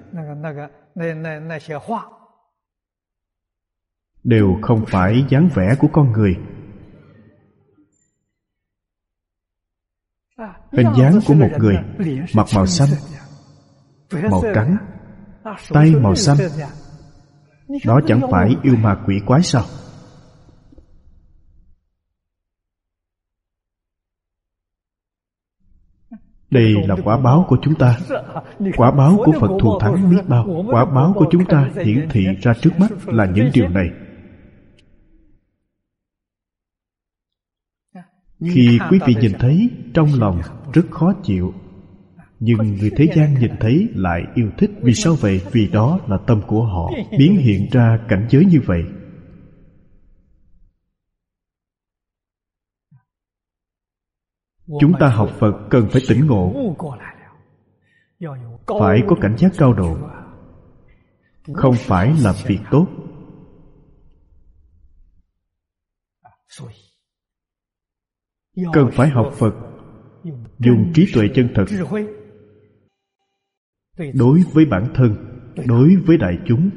đều không phải dáng vẻ của con người. Hình dáng của một người mặt màu xanh, màu trắng, tay màu xanh. Đó chẳng phải yêu ma quỷ quái sao? Đây là quả báo của chúng ta. Quả báo của Phật thù thắng biết bao. Quả báo của chúng ta hiển thị ra trước mắt là những điều này. Khi quý vị nhìn thấy, trong lòng rất khó chịu, nhưng người thế gian nhìn thấy lại yêu thích. Vì sao vậy? Vì đó là tâm của họ biến hiện ra cảnh giới như vậy. Chúng ta học Phật cần phải tỉnh ngộ, phải có cảnh giác cao độ, không phải làm việc tốt. Cần phải học Phật, dùng trí tuệ chân thật đối với bản thân, đối với đại chúng.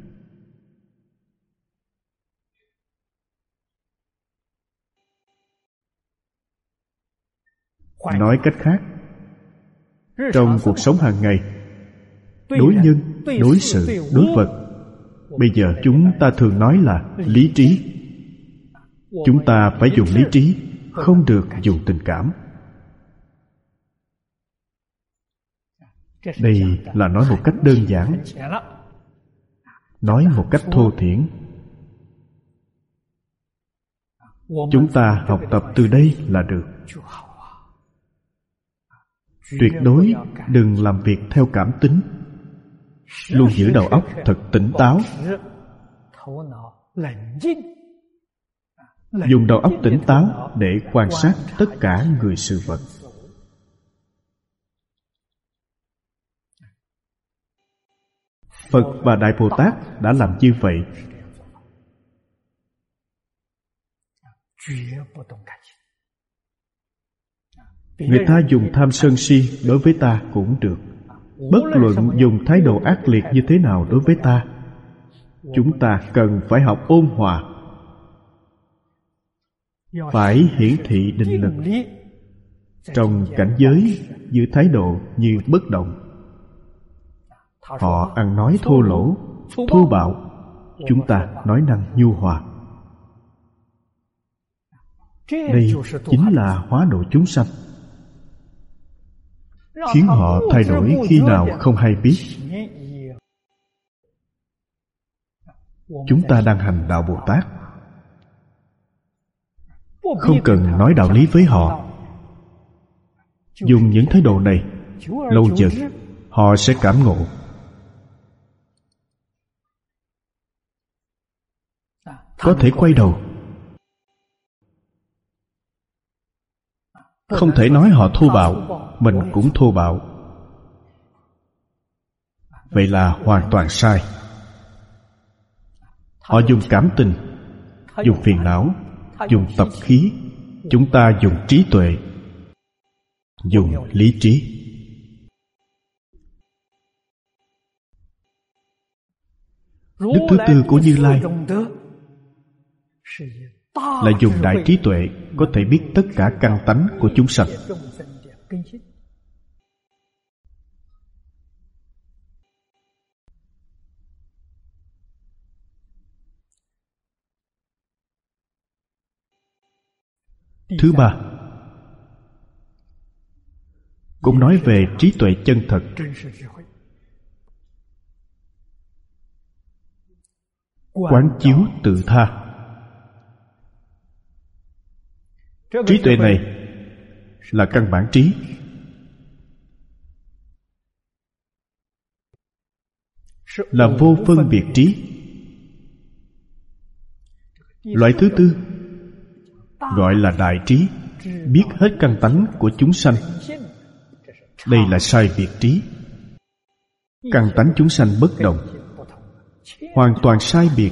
Nói cách khác, trong cuộc sống hàng ngày, đối nhân, đối sự, đối vật, bây giờ chúng ta thường nói là lý trí. Chúng ta phải dùng lý trí, không được dùng tình cảm. Đây là nói một cách đơn giản, nói một cách thô thiển. Chúng ta học tập từ đây là được. Tuyệt đối đừng làm việc theo cảm tính, luôn giữ đầu óc thật tỉnh táo. Dùng đầu óc tỉnh táo để quan sát tất cả người sự vật. Phật và Đại Bồ Tát đã làm như vậy. Người ta dùng tham sân si đối với ta cũng được. Bất luận dùng thái độ ác liệt như thế nào đối với ta, chúng ta cần phải học ôn hòa, phải hiển thị định lực. Trong cảnh giới giữ thái độ như bất động. Họ ăn nói thô lỗ, thô bạo, chúng ta nói năng nhu hòa. Đây chính là hóa độ chúng sanh, khiến họ thay đổi khi nào không hay biết. Chúng ta đang hành đạo Bồ Tát, không cần nói đạo lý với họ. Dùng những thái độ này, lâu dần họ sẽ cảm ngộ. Có thể quay đầu. Không thể nói họ thô bạo, mình cũng thô bạo. Vậy là hoàn toàn sai. Họ dùng cảm tình, dùng phiền não, dùng tập khí. Chúng ta dùng trí tuệ, dùng lý trí. Đức thứ tư của Như Lai là dùng đại trí tuệ có thể biết tất cả căn tánh của chúng sanh. Thứ ba, cũng nói về trí tuệ chân thật. Quán chiếu tự tha. Trí tuệ này là căn bản trí, là vô phân biệt trí. Loại thứ tư gọi là đại trí, biết hết căn tánh của chúng sanh. Đây là sai biệt trí. Căn tánh chúng sanh bất đồng, hoàn toàn sai biệt.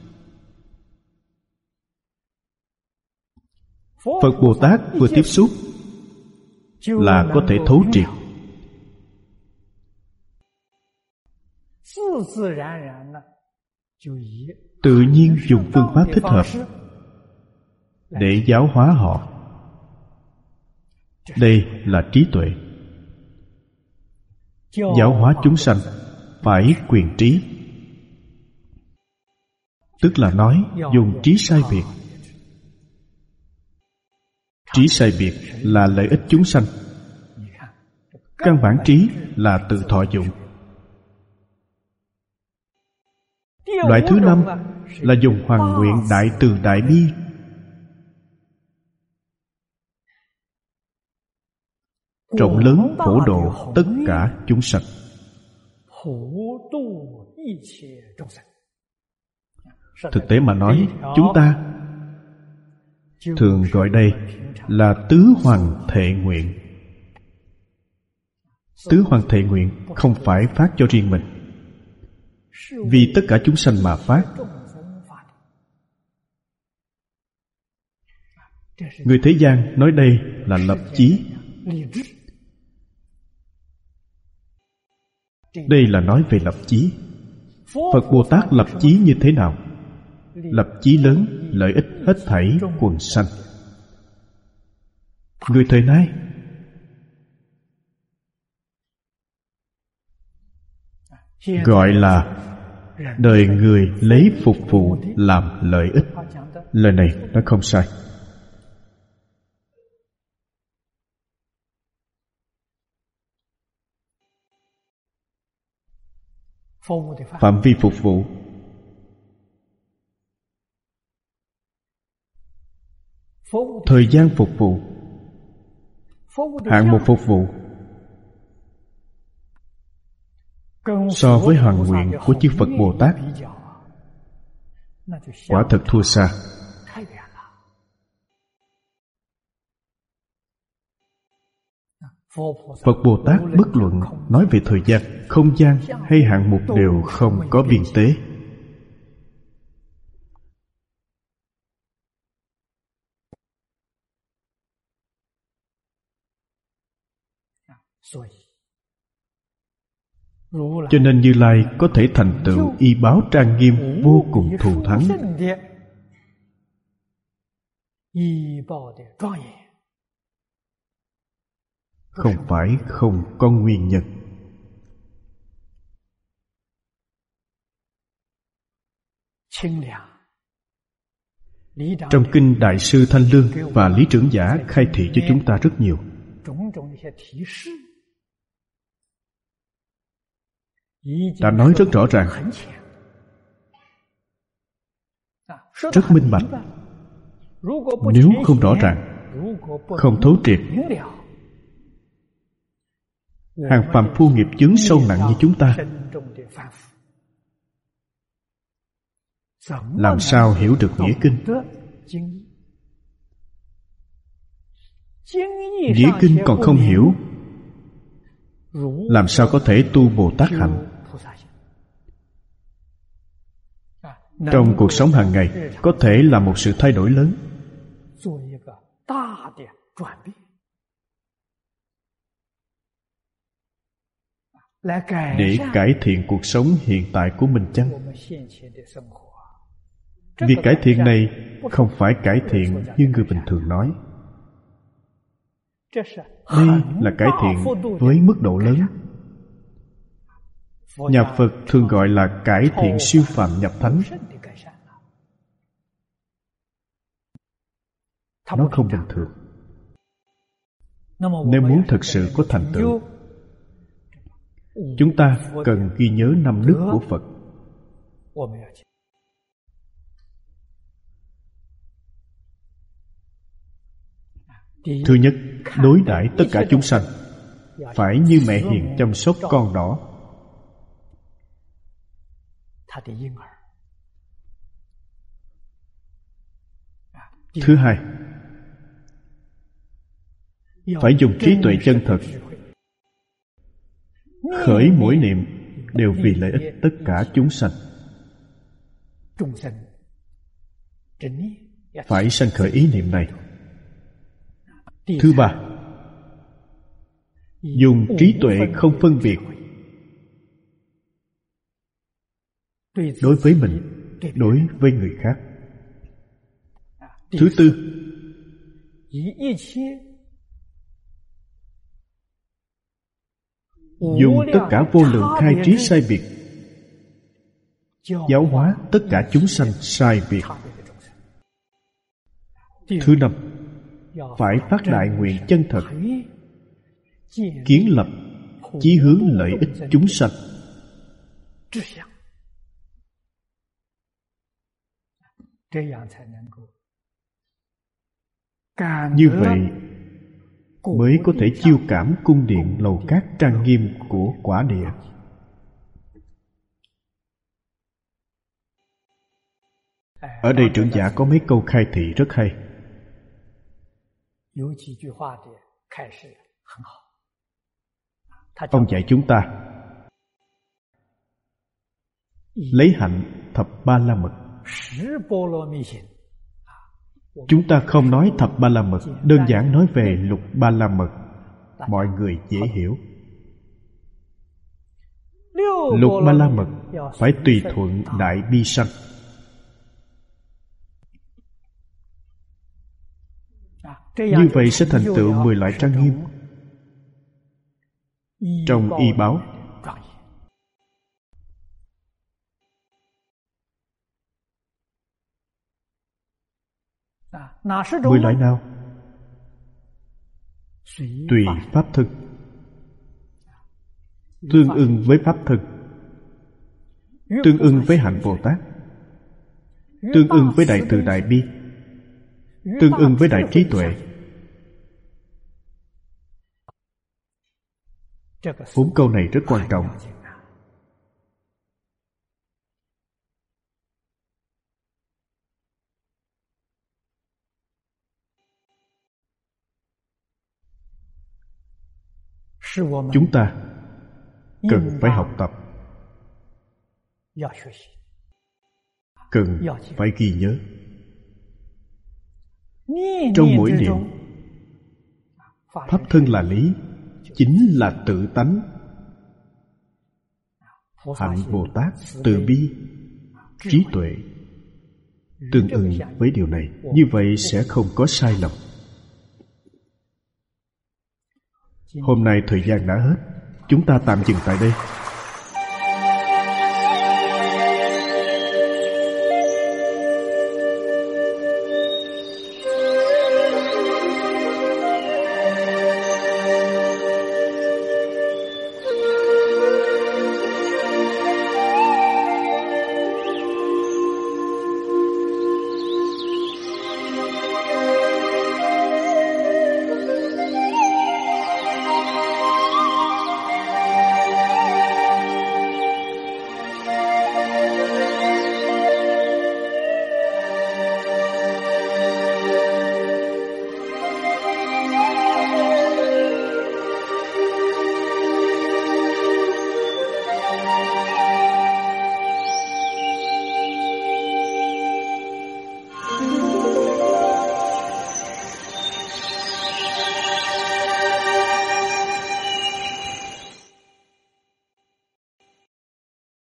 Phật Bồ Tát vừa tiếp xúc là có thể thấu triệt, tự nhiên dùng phương pháp thích hợp để giáo hóa họ. Đây là trí tuệ. Giáo hóa chúng sanh phải quyền trí, tức là nói dùng trí sai biệt. Trí sai biệt là lợi ích chúng sanh. Căn bản trí là tự thọ dụng. Loại thứ năm là dùng hoằng nguyện đại từ đại bi. Rộng lớn phổ độ tất cả chúng sanh. Thực tế mà nói, chúng ta thường gọi đây là tứ hoằng thệ nguyện. Tứ hoằng thệ nguyện không phải phát cho riêng mình, vì tất cả chúng sanh mà phát. Người thế gian nói đây là lập chí. Đây là nói về lập chí. Phật Bồ Tát lập chí như thế nào? Lập chí lớn, lợi ích hết thảy quần sanh. Người thời nay gọi là đời người lấy phục vụ làm lợi ích. Lời này nó không sai. Phạm vi phục vụ thời gian phục vụ, hạng mục phục vụ so với hoằng nguyện của chư Phật Bồ Tát quả thật thua xa. Phật Bồ Tát bất luận nói về thời gian, không gian hay hạng mục đều không có biên tế. Cho nên Như Lai có thể thành tựu y báo trang nghiêm vô cùng thù thắng. Không phải không có nguyên nhân. Trong kinh Đại sư Thanh Lương và Lý Trưởng Giả khai thị cho chúng ta rất nhiều. Đã nói rất rõ ràng, rất minh bạch. Nếu không rõ ràng, không thấu triệt, hàng phàm phu nghiệp chướng sâu nặng như chúng ta làm sao hiểu được nghĩa kinh? Nghĩa kinh còn không hiểu, làm sao có thể tu Bồ Tát hạnh? Trong cuộc sống hàng ngày có thể là một sự thay đổi lớn. Để cải thiện cuộc sống hiện tại của mình chăng? Việc cải thiện này không phải cải thiện như người bình thường nói. Đây là cải thiện với mức độ lớn. Nhà Phật thường gọi là cải thiện siêu phàm nhập thánh. Nó không bình thường. Nếu muốn thực sự có thành tựu, chúng ta cần ghi nhớ năm đức của Phật. Thứ nhất, đối đãi tất cả chúng sanh phải như mẹ hiền chăm sóc con đỏ. Thứ hai, phải dùng trí tuệ chân thật, khởi mỗi niệm đều vì lợi ích tất cả chúng sanh. Phải sanh khởi ý niệm này. Thứ ba, dùng trí tuệ không phân biệt đối với mình, đối với người khác. Thứ tư, dùng tất cả vô lượng khai trí sai biệt giáo hóa tất cả chúng sanh sai biệt. Thứ năm, phải phát đại nguyện chân thật, kiến lập chí hướng lợi ích chúng sanh. Như vậy mới có thể chiêu cảm cung điện lầu cát trang nghiêm của quả địa. Ở đây trưởng giả có mấy câu khai thị rất hay. Ông dạy chúng ta lấy hạnh thập ba la mật. Chúng ta không nói thập ba la mật, đơn giản nói về lục ba la mật, mọi người dễ hiểu. Lục ba la mật phải tùy thuận đại bi sanh. Như vậy sẽ thành tựu mười loại trang nghiêm. Trong y báo, mười loại nào? Tùy pháp thân, tương ưng với pháp thân, tương ưng với hạnh Bồ Tát, tương ưng với đại từ đại bi, tương ưng với đại trí tuệ. Bốn câu này rất quan trọng. Chúng ta cần phải học tập, cần phải ghi nhớ. Trong mỗi niệm, pháp thân là lý, chính là tự tánh. Hạnh Bồ Tát, từ bi, trí tuệ tương ưng với điều này. Như vậy sẽ không có sai lầm. Hôm nay thời gian đã hết, chúng ta tạm dừng tại đây.